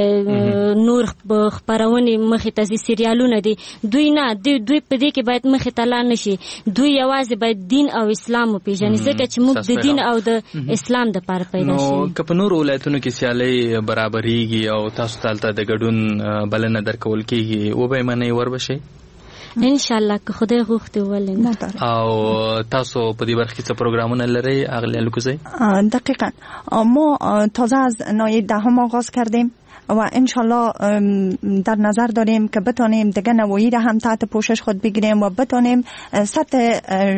نور خپرونې مخې ته ځي سریالونه دي دوی نه دوی په دې کې باید مخې ته لاړ نه شي. دوی یوازې باید دین او اسلام وپېژني ځکه چې موږ د دین او د اسلام دپاره پیدا شوي.
نو که په نورو ولایتونو کې سیالۍ برابرېږي او تاسو ته هلته د ګډون بلنه درکول کېږي وبه یې منئ ور به شئ
ان شاء الله که خدای غوښتي ولې.
او تاسو په دې برخه کې څه پروګرامونه لرئ اغلی الکوزی؟
دقیقاً ما تازه از نایه دهم آغاز کردیم و انشالله در نظر داریم که بتانیم دیگه نوایی را هم تحت پوشش خود بگیریم و بتانیم سطح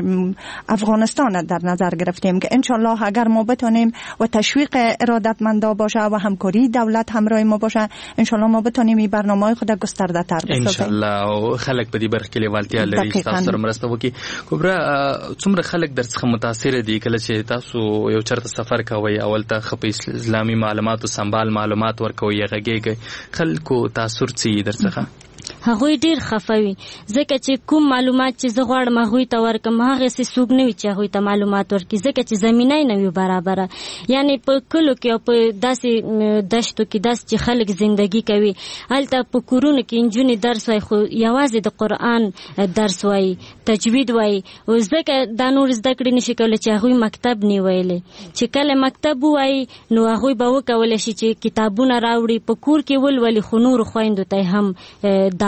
افغانستان در نظر گرفتیم که انشالله اگر ما بتانیم و تشویق ارادتمندا باشه و همکاری دولت همراه ما باشه انشالله ما بتانیم این برنامه خود گسترده تر بسازیم
انشالله. او خلک په دې برخه کې لیوالتیا لري تاسو سره مرسته وکړي. کبرا څومره خلک درڅخه متاثر دي کله چې تاسو یو چرته سفر کوئ اول ته خپل اسلامي معلومات او سنبال معلومات ورکوئ غږیږي خلکو تاثر څه درڅخه؟
هغوی ډیر خفوي ځکه چې کوم معلومات چې زه غواړم هغوی ته ورکم هغسې څوک نه وي چې هغوی ته معلومات ورکړي ځکه چې زمینه یې نه وي برابره. یعنې په کلو کې او په داسې دشتو کې داسې چې خلک زندگی کوي هلته په کورونو کې نجونې درس وایي خو یوازې د قرآن درس وایي تجوید وایي ځکه دا نور زده کړې نشي کولی چې هغوی مکتب نه ویلی چې کله مکتب ووایي نو هغوی به وکولی شي چې کتابونه راوړي په کور کې ولولي خو نورو خویندو ته هم دعوت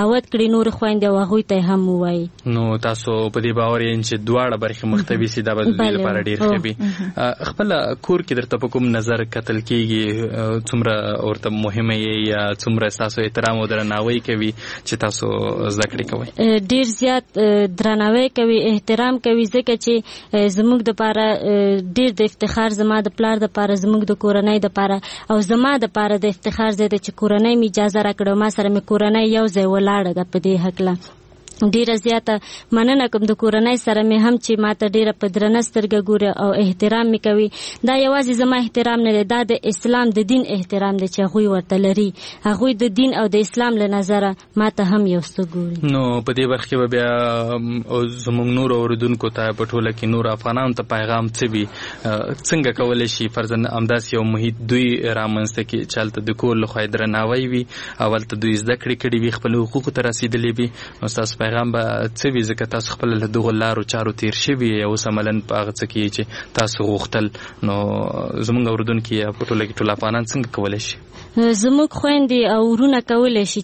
دعوت کړي نور خويندې او هغوی ته هم ووایي.
نو تاسو په دې باور یې چې دواړه برخې مختوي سي دا به د لپاره ډیر ښه وي. خپل کور کې درته په کوم نظر کتل کیږي څومره ورته مهمه یا څومره تاسو احترام او درناوی کوي چې تاسو زده کړې کوي؟
ډیر زیات درناوی کوي، احترام کوي، ځکه چې زموږ د پاره ډیر د افتخار زما د پلار د پاره زموږ د کورنۍ د پاره او زما د پاره د افتخار زده چې کورنۍ می اجازه راکړه ما سره می کورنۍ یو ځای ولاړه ده په دې حقله. ډیره زیاته مننه کوم د کورنۍ سره مې هم چې ماته ډیره په درنه سترګه ګوري او احترام مې کوي. دا یوازې زما احترام نه دی، دا د اسلام د دین احترام دی چې هغوی ورته لري. هغوی د دین او د اسلام له نظره ماته هم یو څه ګوري.
نو په دې برخه به بیا زموږ نور اوریدونکو ته په ټوله کې نور افغانانو ته پیغام څه وي؟ څنګه کولی شي فرضاً همداسې یو محیط دوی رامنځته کړي چې هلته د کور لخوا درناوی وي او هلته دوی زده کړې کړي وي، خپلو حقوقو ته رسېدلي وي؟ نو ستاسو پیغام به څه وي؟ ځکه تاسو خپل له دغو لارو چارو تیر شوي یې اوس عملاً په هغه څه کې چې تاسو غوښتل. نو زموږ اورېدونکي په ټوله کې ټول افغانان څنګه کولی شي؟
زموږ خویندې او ورونه کولی شي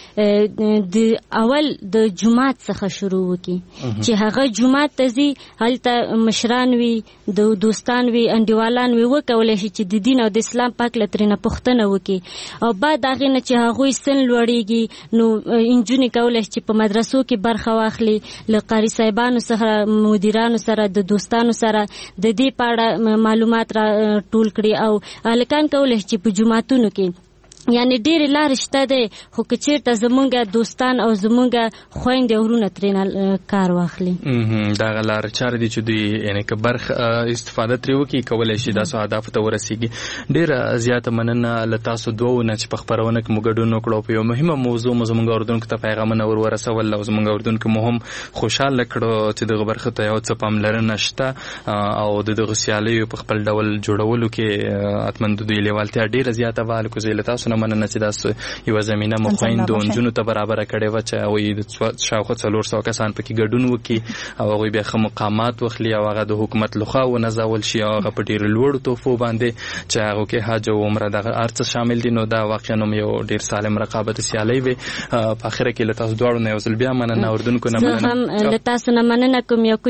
چې د اول د جومات څخه شروع وکړي، چې هغه جومات ته ځي، هلته مشران وي، د دوستان وي، انډیوالان وي، وکولی شي چې د دین او د اسلام پاک له ترېنه پوښتنه وکړي. او بعد هغې نه چې هغوی سن لوړېږي نو نجونې کولی شي چې په مدرسو کې برخه واخلي، له قاري صاحبانو سره، مدیرانو سره، د دوستانو سره د دې په اړه معلومات را ټول کړي. او هلکان کولی شي چې په جوماتونو کې یعنی ډېرې لارې شته دی، خو که چېرته زمونږ دوستان او زمونږ خویندې ورونه ترېنه کار واخلي.
دغه لارې چارې دي چې دوی یعنې که برخه استفاده ترې وکړي کولی شي داسې اهدافو ته ورسېږي. ډېره زیاته مننه له تاسو دوو نه چې په خپرونه کې مو ګډون وکړو، په یو مهمه موضوع مو زموږ اورېدونکو ته پیغامونه ور ورسول او زموږ اورېدونکو مو هم خوشحاله کړو چې دغه برخه ته یو څه پاملرنه شته او د دغه سیالیو په خپل ډول جوړولو کې حتما د دوی لیوالتیا ډېره زیاته وه. هلکو زه له تاسو مننه چې داسې یوه زمینه مو خویندو نجونو ته برابره کړې وه چې هغوی د شاوخوا څلور سوه کسان پکې ګډون وکړي او هغوی بیا ښه مقامات واخلي او هغه د حکومت لخوا ونځول شي او هغه په ډېرو لوړو تحفو باندې چې هغو کې حج او عمره دغه هر څه شامل دي. نو دا واقعا هم یو ډېر سالم رقابت سیالۍ وې. په آخره کې له تاسو دواړو نه یو ځل بیا مننه، اردونکو نه مننه.
زه هم له تاسو نه مننه کوم، یو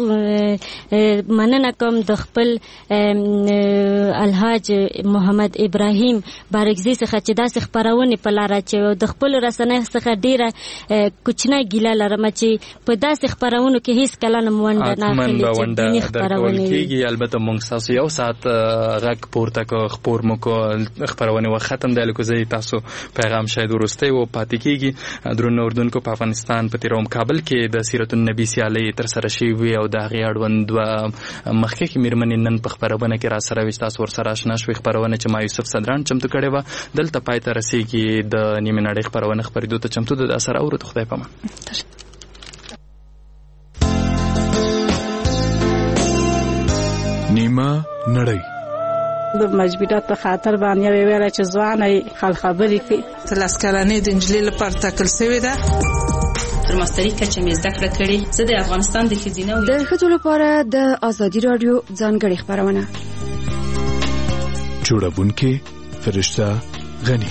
کوچنی مننه کوم د خپل الحاج محمد ابراهیم بارکزي څخه چې داسې خپرونې په لاره چې د خپلو رسنیو څخه ډېره کوچنۍ ګیله لرم چې په داسې خپرونو کې هېڅ کله نه ونډه نه اخلي چې دیني خپرونې وي.
البته موږ ستاسو یو ساعت غږ پورته کړو، خپور مو کړو، خپرونې وخت ختم دی. لکه زه تاسو پیغام شاید وروستی و پاتې کېږي. درنو اردونکو، په افغانستان په تېروم کابل کې د سیرت النبي سیالۍ ترسره شوې او د هغې اړوند دوه مخکښې مېرمنې نن په خپرونه کې راسره وي. تاسو ورسره اشنا شوئ. خپرونه چې ما یوسف صدران چمتو کړې وه دلته پای ته رسېږي. د نیمې نړۍ خپرونه خپرېدو ته چمتو ده. د اثر اورو ته خدای پامان.
نیمه نړۍ
د مجبورات په خاطر باندې ویل چې ځواني خل خبرې کوي.
تلس کلنې د انجلۍ لپاره ټاکل شوې ده.
تر ماستري کچه مې زده کړه کړې. زه د افغانستان د ښځینه
د ښځو لپاره د ازادي راډیو ځانګړې خپرونه
جوړونکې فرشته غني.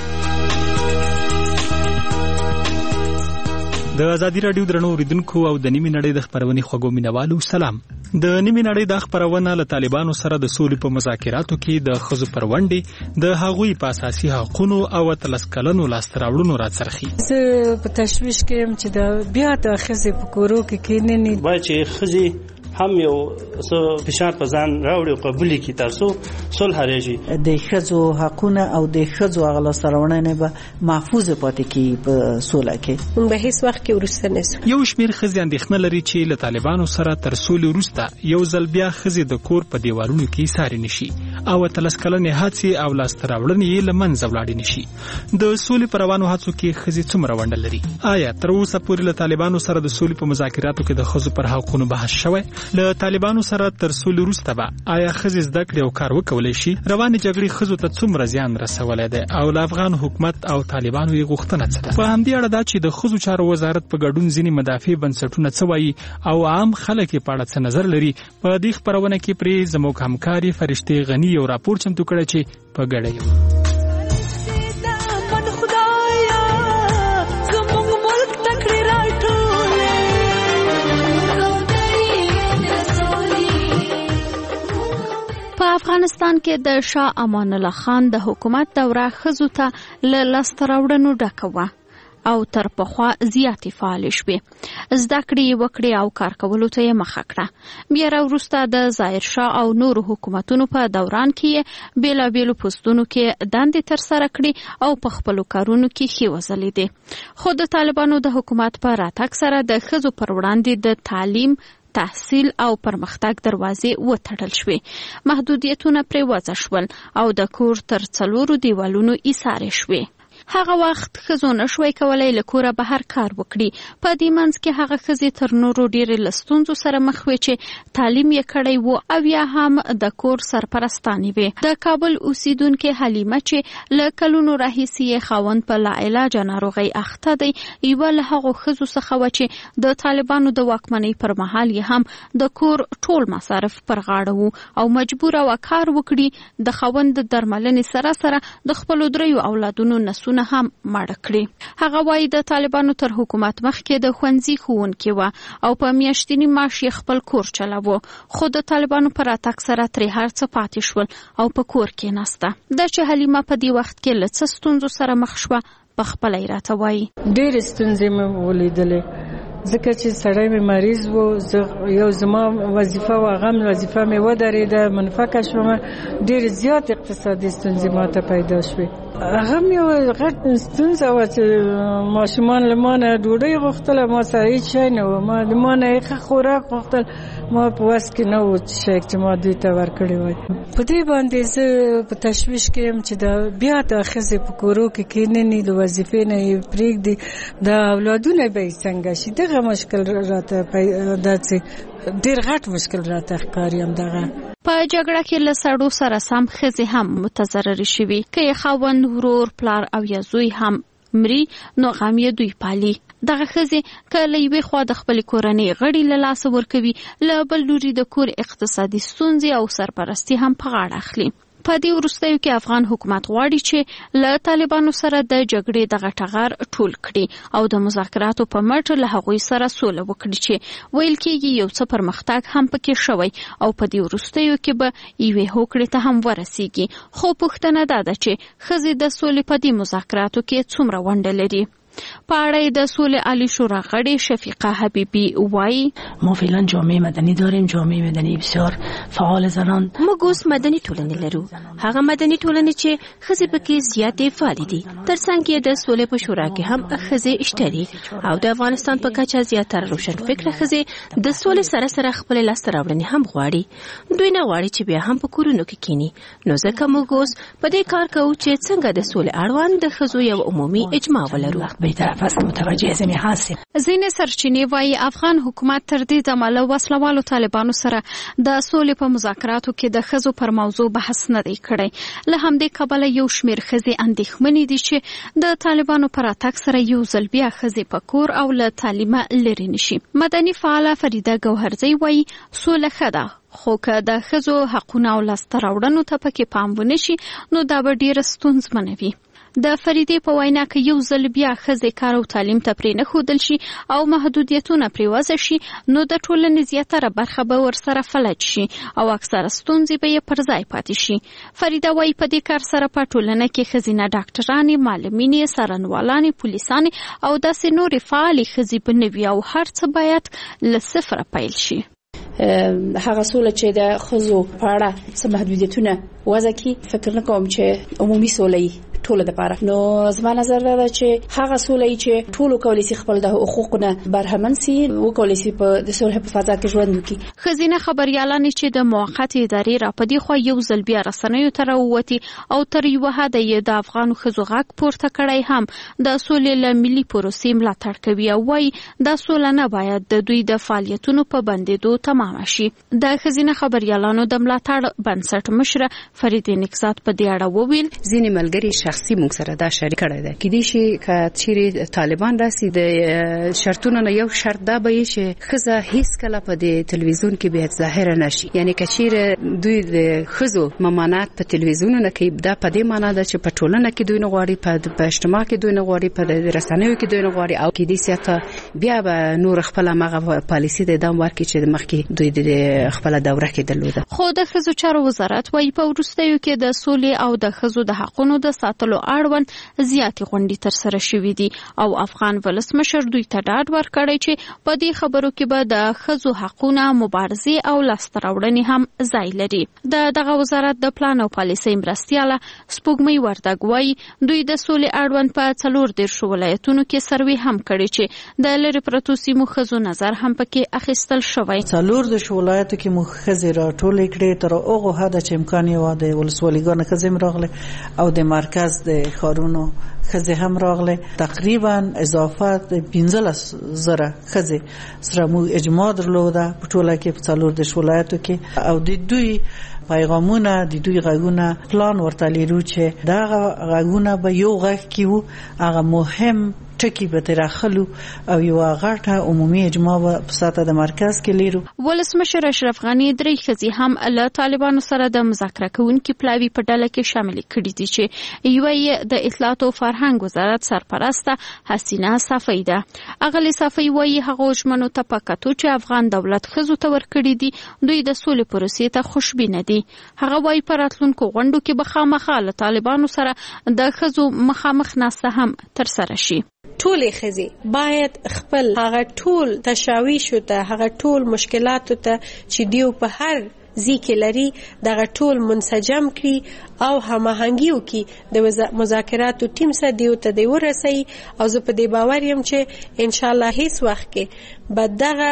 د ازادي راډیو درنو اوریدونکو او د نیمې نړۍ د خپرونې خوږو مینوالو سلام. د نیمې نړۍ د خپرونه له طالبانو سره د سولې په مذاکراتو کې د ښځو پر ونډې د هغوی په اساسي حقوقو او اتلس کلنو لاسته راوړنو راڅرخي.
زه په تشویش کې یم چې د بیا د ښځې په کورو کې کینې
باید چې ښځې هم یو څه فشار په ځان راوړي او قبول کړي ترڅو صلح راشي.
د ښځو حقونه او د ښځو هغه لاسته راوړنې به محفوظ پاتې کیږي په سوله کې.
موږ به هیڅ وخت کې وروسته نشو.
یو شمېر ښځې اندېښنه لري چې له طالبانو سره تر سولې وروسته یو ځل بیا ښځې د کور په دیوالونو کې ایسارې نشي او اتلس کلنې هڅې او لاسته راوړنې یې له منځه ولاړې نشي. د سولې په روانو هڅو کې ښځې څومره ونډه لري؟ آیا تر اوسه پورې له طالبانو سره د سولې په مذاکراتو کې د ښځو پر حقونو بحث شوی؟ له طالبانو سره تر سولې وروسته به آیا ښځې زده کړې او کار وکولی شي؟ روانې جګړې ښځو ته څومره زیان رسولی دی او له افغان حکومت او طالبانو یې غوښتنه څه ده؟ په همدې اړه دا چې د ښځو چارو وزارت په ګډون ځینې مدافع بنسټونه څه وایي او عام خلک یې په اړه څه نظر لري، په دې خپرونه کې پرې زموږ همکارې فرشتې غني یو راپور چمتو کړی چې په ګډه یو
په افغانستان کې د شاه امان الله خان د حکومت دوره ښځو ته له لاسته راوړنو ډکه وه او تر پخوا زیاتې فعالې شوې. زده کړې یې وکړې او کار کولو ته یې مخه کړه. بیا راوروسته د ظاهر شاه او نورو حکومتونو په دوران کې یې بېلابېلو پوستونو کې دندې ترسره کړې او په خپلو کارونو کې ښې وځلېدې. خو د طالبانو د حکومت په راتګ سره د ښځو پر وړاندې د تعلیم، تحصیل او پرمختګ دروازې وتړل شوې. محدودیتونه پرې وضع شول او د کور تر څلورو دیوالونو ایسارې شوې. هغه وخت ښځو نشوای کولای له کوره بهر کار وکړي. په دې منځ کې هغه ښځې تر نورو ډېرې له ستونزو سره مخ وې چې تعلیم یې کړی و او یا هم د کور سرپرستانې وې. د کابل اوسیدونکې حلیمه چې له کلونو راهیسې یې خاوند په لاعلاجه ناروغۍ اخته دی، یوه له هغو ښځو څخه وه چې د طالبانو د واکمنۍ پر مهال یې هم د کور ټول مصارف پر غاړه وو او مجبوره وه کار وکړي. د خاوند د درملنې سره سره د خپلو دریو اولادونو نسونه هم ماړه کړي. هغه وایي د طالبانو تر حکومت مخکې د ښوونځي ښوونکې وه او په میاشتني معاش یې خپل کور چلاوه، خو د طالبانو په راتګ سره ترې هر څه پاتې شول او په کور کې نسته. دا چې حلیمه په دې وخت کې له څه ستونزو سره مخ شوه په خپله یې راته وایي.
ډېرې ستونزې مې ولیدلې ځکه چې سړی مې مریض و، یو زما وظیفه و، هغه وظیفه مې ودرېده، منفکه شوم. ډېرې زیات اقتصادي ستونزې ماته پیدا شوې. هغه مې یو غټ ستونزه وه چې ماشومان له ما نه ډوډۍ غوښتله، ما سره هېڅ شی نه و. ما د ما نه یې ښه خوراک غوښتل، ما په وس کې نه و شی چې ما دوی ته ورکړی وای. په دې باندې زه په تشویش کې یم چې د بیا د ښځې په کورو کې کښېنني، د وظیفې نه یې پرېږدي، د اولادونه به یې څنګه شي. دغه مشکل راته داسې ډېر غټ مشکل راته ښکاري. همدغه
په جګړه کې له سړو سره سم ښځې هم متضررې شوي. که یې خاوند، ورور، پلار او یا زوی هم مري نو غم یې دوی پالي. دغه ښځې که له یوې خوا د خپلې کورنۍ غړي له لاسه ورکوي، له بل لوري د کور اقتصادي ستونزې او سرپرستي هم په غاړه اخلي. په دې وروستیو کې افغان حکومت غواړي چې له طالبانو سره د جګړې دغه ټغر ټول کړي او د مذاکراتو په مټ له هغوی سره سوله وکړي چې ویل کېږي یو څه پرمختګ هم پکې شوی او په دې وروستیو کې به یوې هوکړې ته هم ورسیږي. خو پوښتنه دا ده چې ښځې د سولې په دې مذاکراتو کې څومره ونډه لري. په اړه د سولې عالی شورا غړي شفیقه حبیبی وایي
ما فعلا جامعه مدنی داریم، جامعه مدنی بسیار فعال زنان.
موږ اوس مدني ټولنې لرو، هغه مدني ټولنې چې ښځې پکې زیاتې فعالې دي. ترڅنګ یې د سولې په شورا کې هم ښځې شته دي او د افغانستان په کچه زیاتره روشن فکره ښځې د سولې سره سره خپل لاسته راوړنې هم غواړي. دوی نه غواړي چې بیا هم په کورونو کې کینی. نو ځکه موږ اوس په دې کار کوو چې څنګه د سولې اړوند د ښځو یو عمومي اجماع ولرو.
ځینې سرچینې وایي افغان حکومت تر دې دمه له وسلوالو طالبانو سره د سولې په مذاکراتو کې د ښځو پر موضوع بحث نه دی کړی. له همدې کبله یو شمېر ښځې اندېښمنې دي چې د طالبانو پر راتګ سره یو ځل بیا ښځې په کور او له تعلیمه لرې نشي. مدني فعاله فریده ګوهرزۍ وایي سوله ښه ده، خو که د ښځو حقونه او لاسته راوړنو ته پکې پام ونه شي نو دا به ډېره ستونزمنه وي. د فریدې په وینا کې یو ځل بیا ښځې کار او تعلیم ته پرې نه ښودل شي او محدودیتونه پرې وضع شي نو د ټولنې زیاتره برخه به ورسره فلج شي او اکثره ستونزې به یې پر ځای پاتې شي. فریده وایي په دې کار سره په ټولنه کې ښځینه ډاکټرانې، معلمینې، څارنوالانې، پولیسانې او داسې نورې فعالې ښځې به نه وي او هر څه باید له صفره پیل شي.
هغه سوله چې د ښځو په اړه څه محدودیتونه وضع کړي، فکر نه کوم چې عمومي سوله ټول د پاره. نو زما نظر دا چې هغه سولې چې ټول کولی شي خپل د حقوقونه برهمن سي او کولی شي په د سولې په فضا کې ژوند وکړي.
خزینه خبريالان چې د موقت ادارې را پدې خو یو ځل بیا رسنیو ته راووتي او تر یو حد یې د افغان خزو غږ پورته کړی هم د سولې له ملي پروسې ملاتړ کوي او وايي د سولې نه باید د دوی د فعالیتونو په بندیدو تمام شي. د خزینه خبريالانو د ملاتړ بنسټ مشر فرید نکزات په دې اړه وویل
ځینې ملګری
شخصي موږ سره دا شریک کړی دی کېدای شي که چیرې طالبان راسي د شرطونو نه یو شرط دا به وي چې ښځه هیڅ کله په دې تلویزیون کې به ظاهره نشي یعنی که چیرې دوی د ښځو ممانعت په تلویزیونونو کې دا په دې معنی ده چې په ټولنه کې دوی نه غواړي په اجتماع کې دوی نه غواړي په رسنیو کې دوی نه غواړي او کېدای شي ته بیا به نور خپل مغه پالیسي د ادام ورکړي چې مخکې دوی د خپل دوره کې درلوده
خو د ښځو چارو وزارت وايي په وروستیو کې د سولې او د ښځو د حقونو د ساتلو اړوند زیاتې غونډې ترسره شوې دي او افغان ولسمشر دوی ته ډاډ ورکړی چې په دې خبرو کې به د ښځو حقونه مبارزې او لاسته راوړنې هم ځای لري د دغه وزارت د پلان او پالیسۍ مرستیاله سپوږمۍ وردګ وايي دوی د سولې اړوند په څلور دېرشو ولایتونو کې سروې هم کړی چې د لرې پرتو سیمو ښځو نظر هم پکې اخیستل شوی
څلور دېرشو ولایتو کې مو ښځې راټولې کړې تر هغه حده چې امکان یې و د ولسوالیګانو ښځې هم راغلې او د مرکز د ښارونو ښځې هم راغلې تقریبا اضافه پنځلس زره ښځې سره موږ اجماع درلوده په ټوله کې په څلور دېرش ولایتو کې او د دوی پیغامونه د دوی غږونه پلان ورته لرو چې دا غږونه به یو غږ کې وو هغه مهم ټکی به ترخلو او یو غټه عمومي اجماع په ساته د مرکز کې لرو
ولسمشر اشرف غنی درې ښځې هم له طالبانو سره د مذاکره کوونکو پلاوی په ډله کې شامل کړي دي چې یو یې د اطلاعات او فرهنګ وزارت سرپرسته حسینه صفی ده اغلی صفی وايي هغه ژمنو ته پکاتو چې افغان دولت ښځو ته ورکړي دي دوی د سولې پروسې ته خوشبینه دي هغه وايي په راتلونکو غونډو کې به خامخا له طالبانو سره د ښځو مخامخ ناسته هم ترسره شي
ټولې ښځې باید خپل هغه ټول تشاویش ته هغه ټول مشکلات ته چې دیو په هر ځکه لري دغه ټول منسجم کړي او هماهنګي وکړي د مذاکراتو ټیم سره دیو ته دی ورسي او زه په دې باور یم چې ان شاء الله هیڅ وخت کې به دغه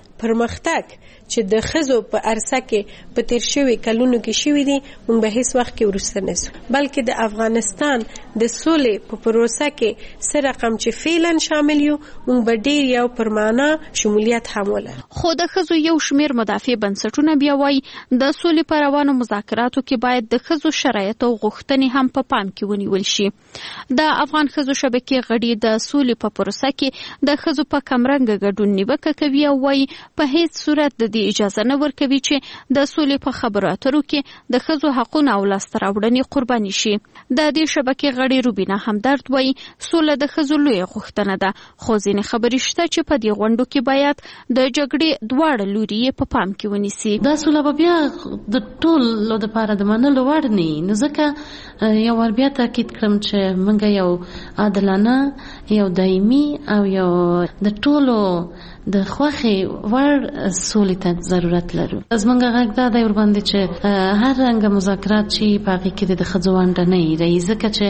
پرمختګ چې د ښځو په عرصه کې په تیر شوي کلونو کې شوي دي موږ به هیڅ وخت کې وروسته نشو بلکې د افغانستان د سولې په پروسه کې سره رقم چې فعلا شامل یو موږ به ډیر یو پرمانه شمولیت هم ولرو
خو د ښځو یو شمیر مدافع بنسټونه بیا وایي د سولې په روانو مذاکراتو کې باید د ښځو شرایط او غوښتنې هم په پام کې ونیول شي د افغان ښځو شبکې غړي د سولې په پروسه کې د ښځو په کمرنګ ګډون نیوکه کوي او وایي په هیڅ صورت د اجازه نه ورکوي چې د سولې په خبرو اترو کې د ښځو حقونه او لاسته راوړنې قرباني شي د دې شبکې غړي روبینا همدرد وایي سوله د ښځو لویه غوښتنه ده خو ځینې خبرې شته چې په دې غونډو کې باید د جګړې دواړه لوري په پام کې ونیسي
دا سوله به بیا د ټولو لپاره د منلو وړ نه وي نو ځکه یو ور بیا تاکید کړم چې موږ یو عادلانه یو دایمي او یو د ټولو د خوخي ور سولې ته ضرورت لرو زمونږ غږ دا دی ورباندې چې هر رنګ مذاکرات چې پاږي کې د ښځو ونډه نه وي ځکه چې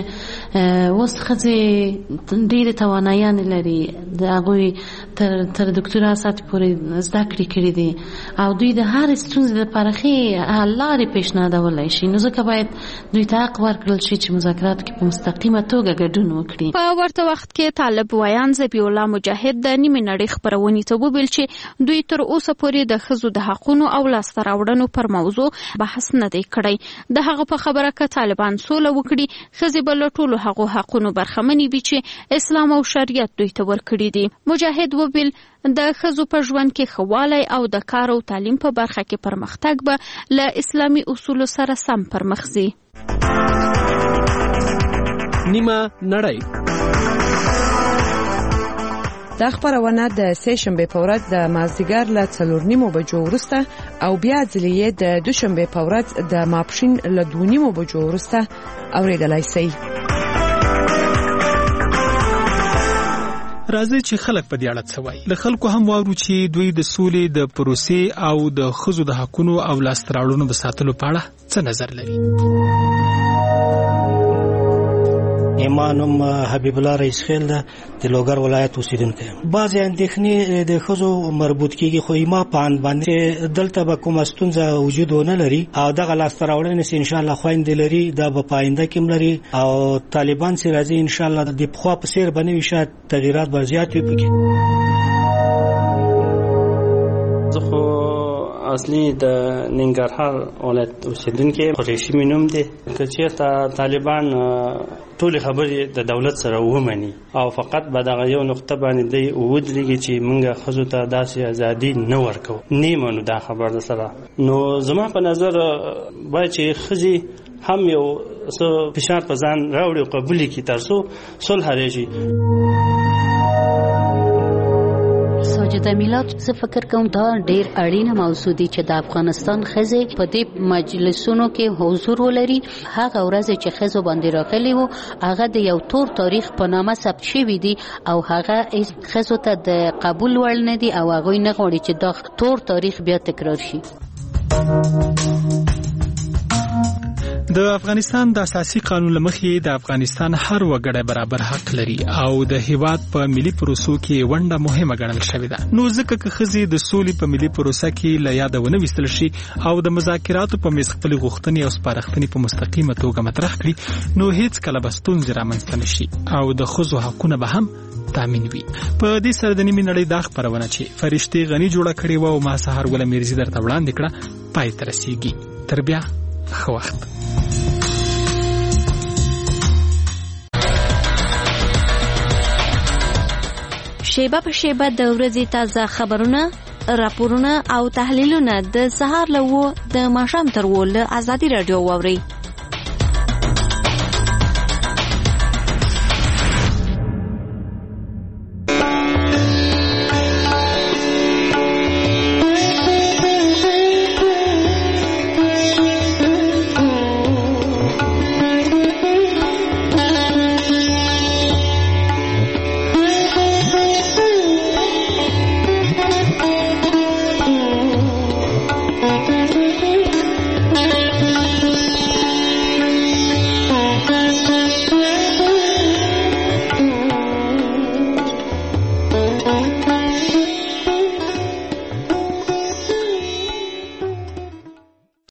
اوس ښځې ډېرې توانایان لري د هغوی تر تر ډاکټرا سات پورې زده کړې کړې دي او دوی د هر ستونزې لپاره ښې حل لارې پیشنهادولی شي نو ځکه باید دوی ته حق ورکړل شي چې مذاکراتو کې په مستقیمه توګه ګډون وکړي
په ورته وخت کې طالب ویان ذبیح الله مجاهد د نیمې نړۍ خپرونې ته وویل چې دوی تر اوسه پورې د ښځو د حقونو او لاسته راوړنو پر موضوع بحث نه دی کړی د هغه په خبره که طالبان سوله وکړي ښځې به له ټولو هغو حقونو برخمنې وي چې اسلام او شریعت دوی ته ورکړي دي مجاهد وویل د ښځو په ژوند کې ښه والی او د کار او تعلیم په برخه کې پرمختګ به له اسلامي اصولو سره سم پرمخ ځي
نیمه نړۍ
دا خبرونه د سه شنبه په ورځ د مازدیګر له څلور نیمو بجو وروسته او بیا ځلې د دوشنبه په ورځ د ماپښین له دوه نیمو بجو وروسته اوریدلای شئ
راځي چې خلک په دې اړه څه وایي له خلکو هم واورو چې دوی د سولې د پروسې او د ښځو د حقونو او لاسته راوړنو د ساتلو په اړه څه نظر لري
ایمانم حبیب الله رئیس خیل د لوګر ولایت اوسیدونکی بعضې اندېښنې د ښځو مربوط کیږي خو ایما پان باندې دلته به کومه ستونزه وجود ونه لري او دغه لاسته راوړنې چې انشاءالله خویندې لري دا به په آینده کې هم لري او طالبان چې راځي انشاءالله د پخوا په څېر به نه وي شاید تغیرات به زیات وي پکې
زه خو اصلي د ننګرهار ولایت اوسیدونکو قریشي مینوم دي که چېرته طالبان ټول خبرې د دولت سره ومني او فقط به دغه یو نقطه باندې دی ودرېږي چې موږ ښځو ته داسې ازادي نه ورکو نه منو دا خبر سره نو زما په نظر باید چې ښځې هم یو څه فشار په ځان راوړي او قبول کړي تر څو صلح راشي.
ساجده میلاد زه فکر کوم دا ډیر اړینه موضوع دی چې د افغانستان ښځې په دې مجلسونو کې حضور ولري. هغه ورځ چې ښځو باندې راغلي وو هغه د یو تور تاریخ په نامه ثبت شوی دی او هغه ښځو ته د قبول وړ نه دی او هغوی نه غواړي چې دا تور تاریخ بیا تکرار شي.
د افغانستان د اساسي قانون لمخې د افغانستان هر وګړی برابر حق لري او د هیواد په ملي پروسو کې ونډه مهمه ګڼل شوې ده. نو ځکه که ښځې د سولې په ملي پروسه کې له یاده ونه ویستل شي او د مذاکراتو په میز خپلې غوښتنې او سپارښتنې په مستقیمه توګه مطرح کړي نو هیڅ کله به ستونزې رامنځته نه شي او د ښځو حقونه به هم تامین وي. په دې سره د نیمې نړۍ دا خپرونه چې فرشتې غني جوړه کړې وه او ما سهار ګله میرزي درته وړاندې کړه پای ته رسیږي. تر بیا ښه وخت.
شیبه په شیبه د ورځې تازه خبرونه، راپورونه او تحلیلونه د سهار له وو د ماښام تر وو له ازادي راډیو واورئ.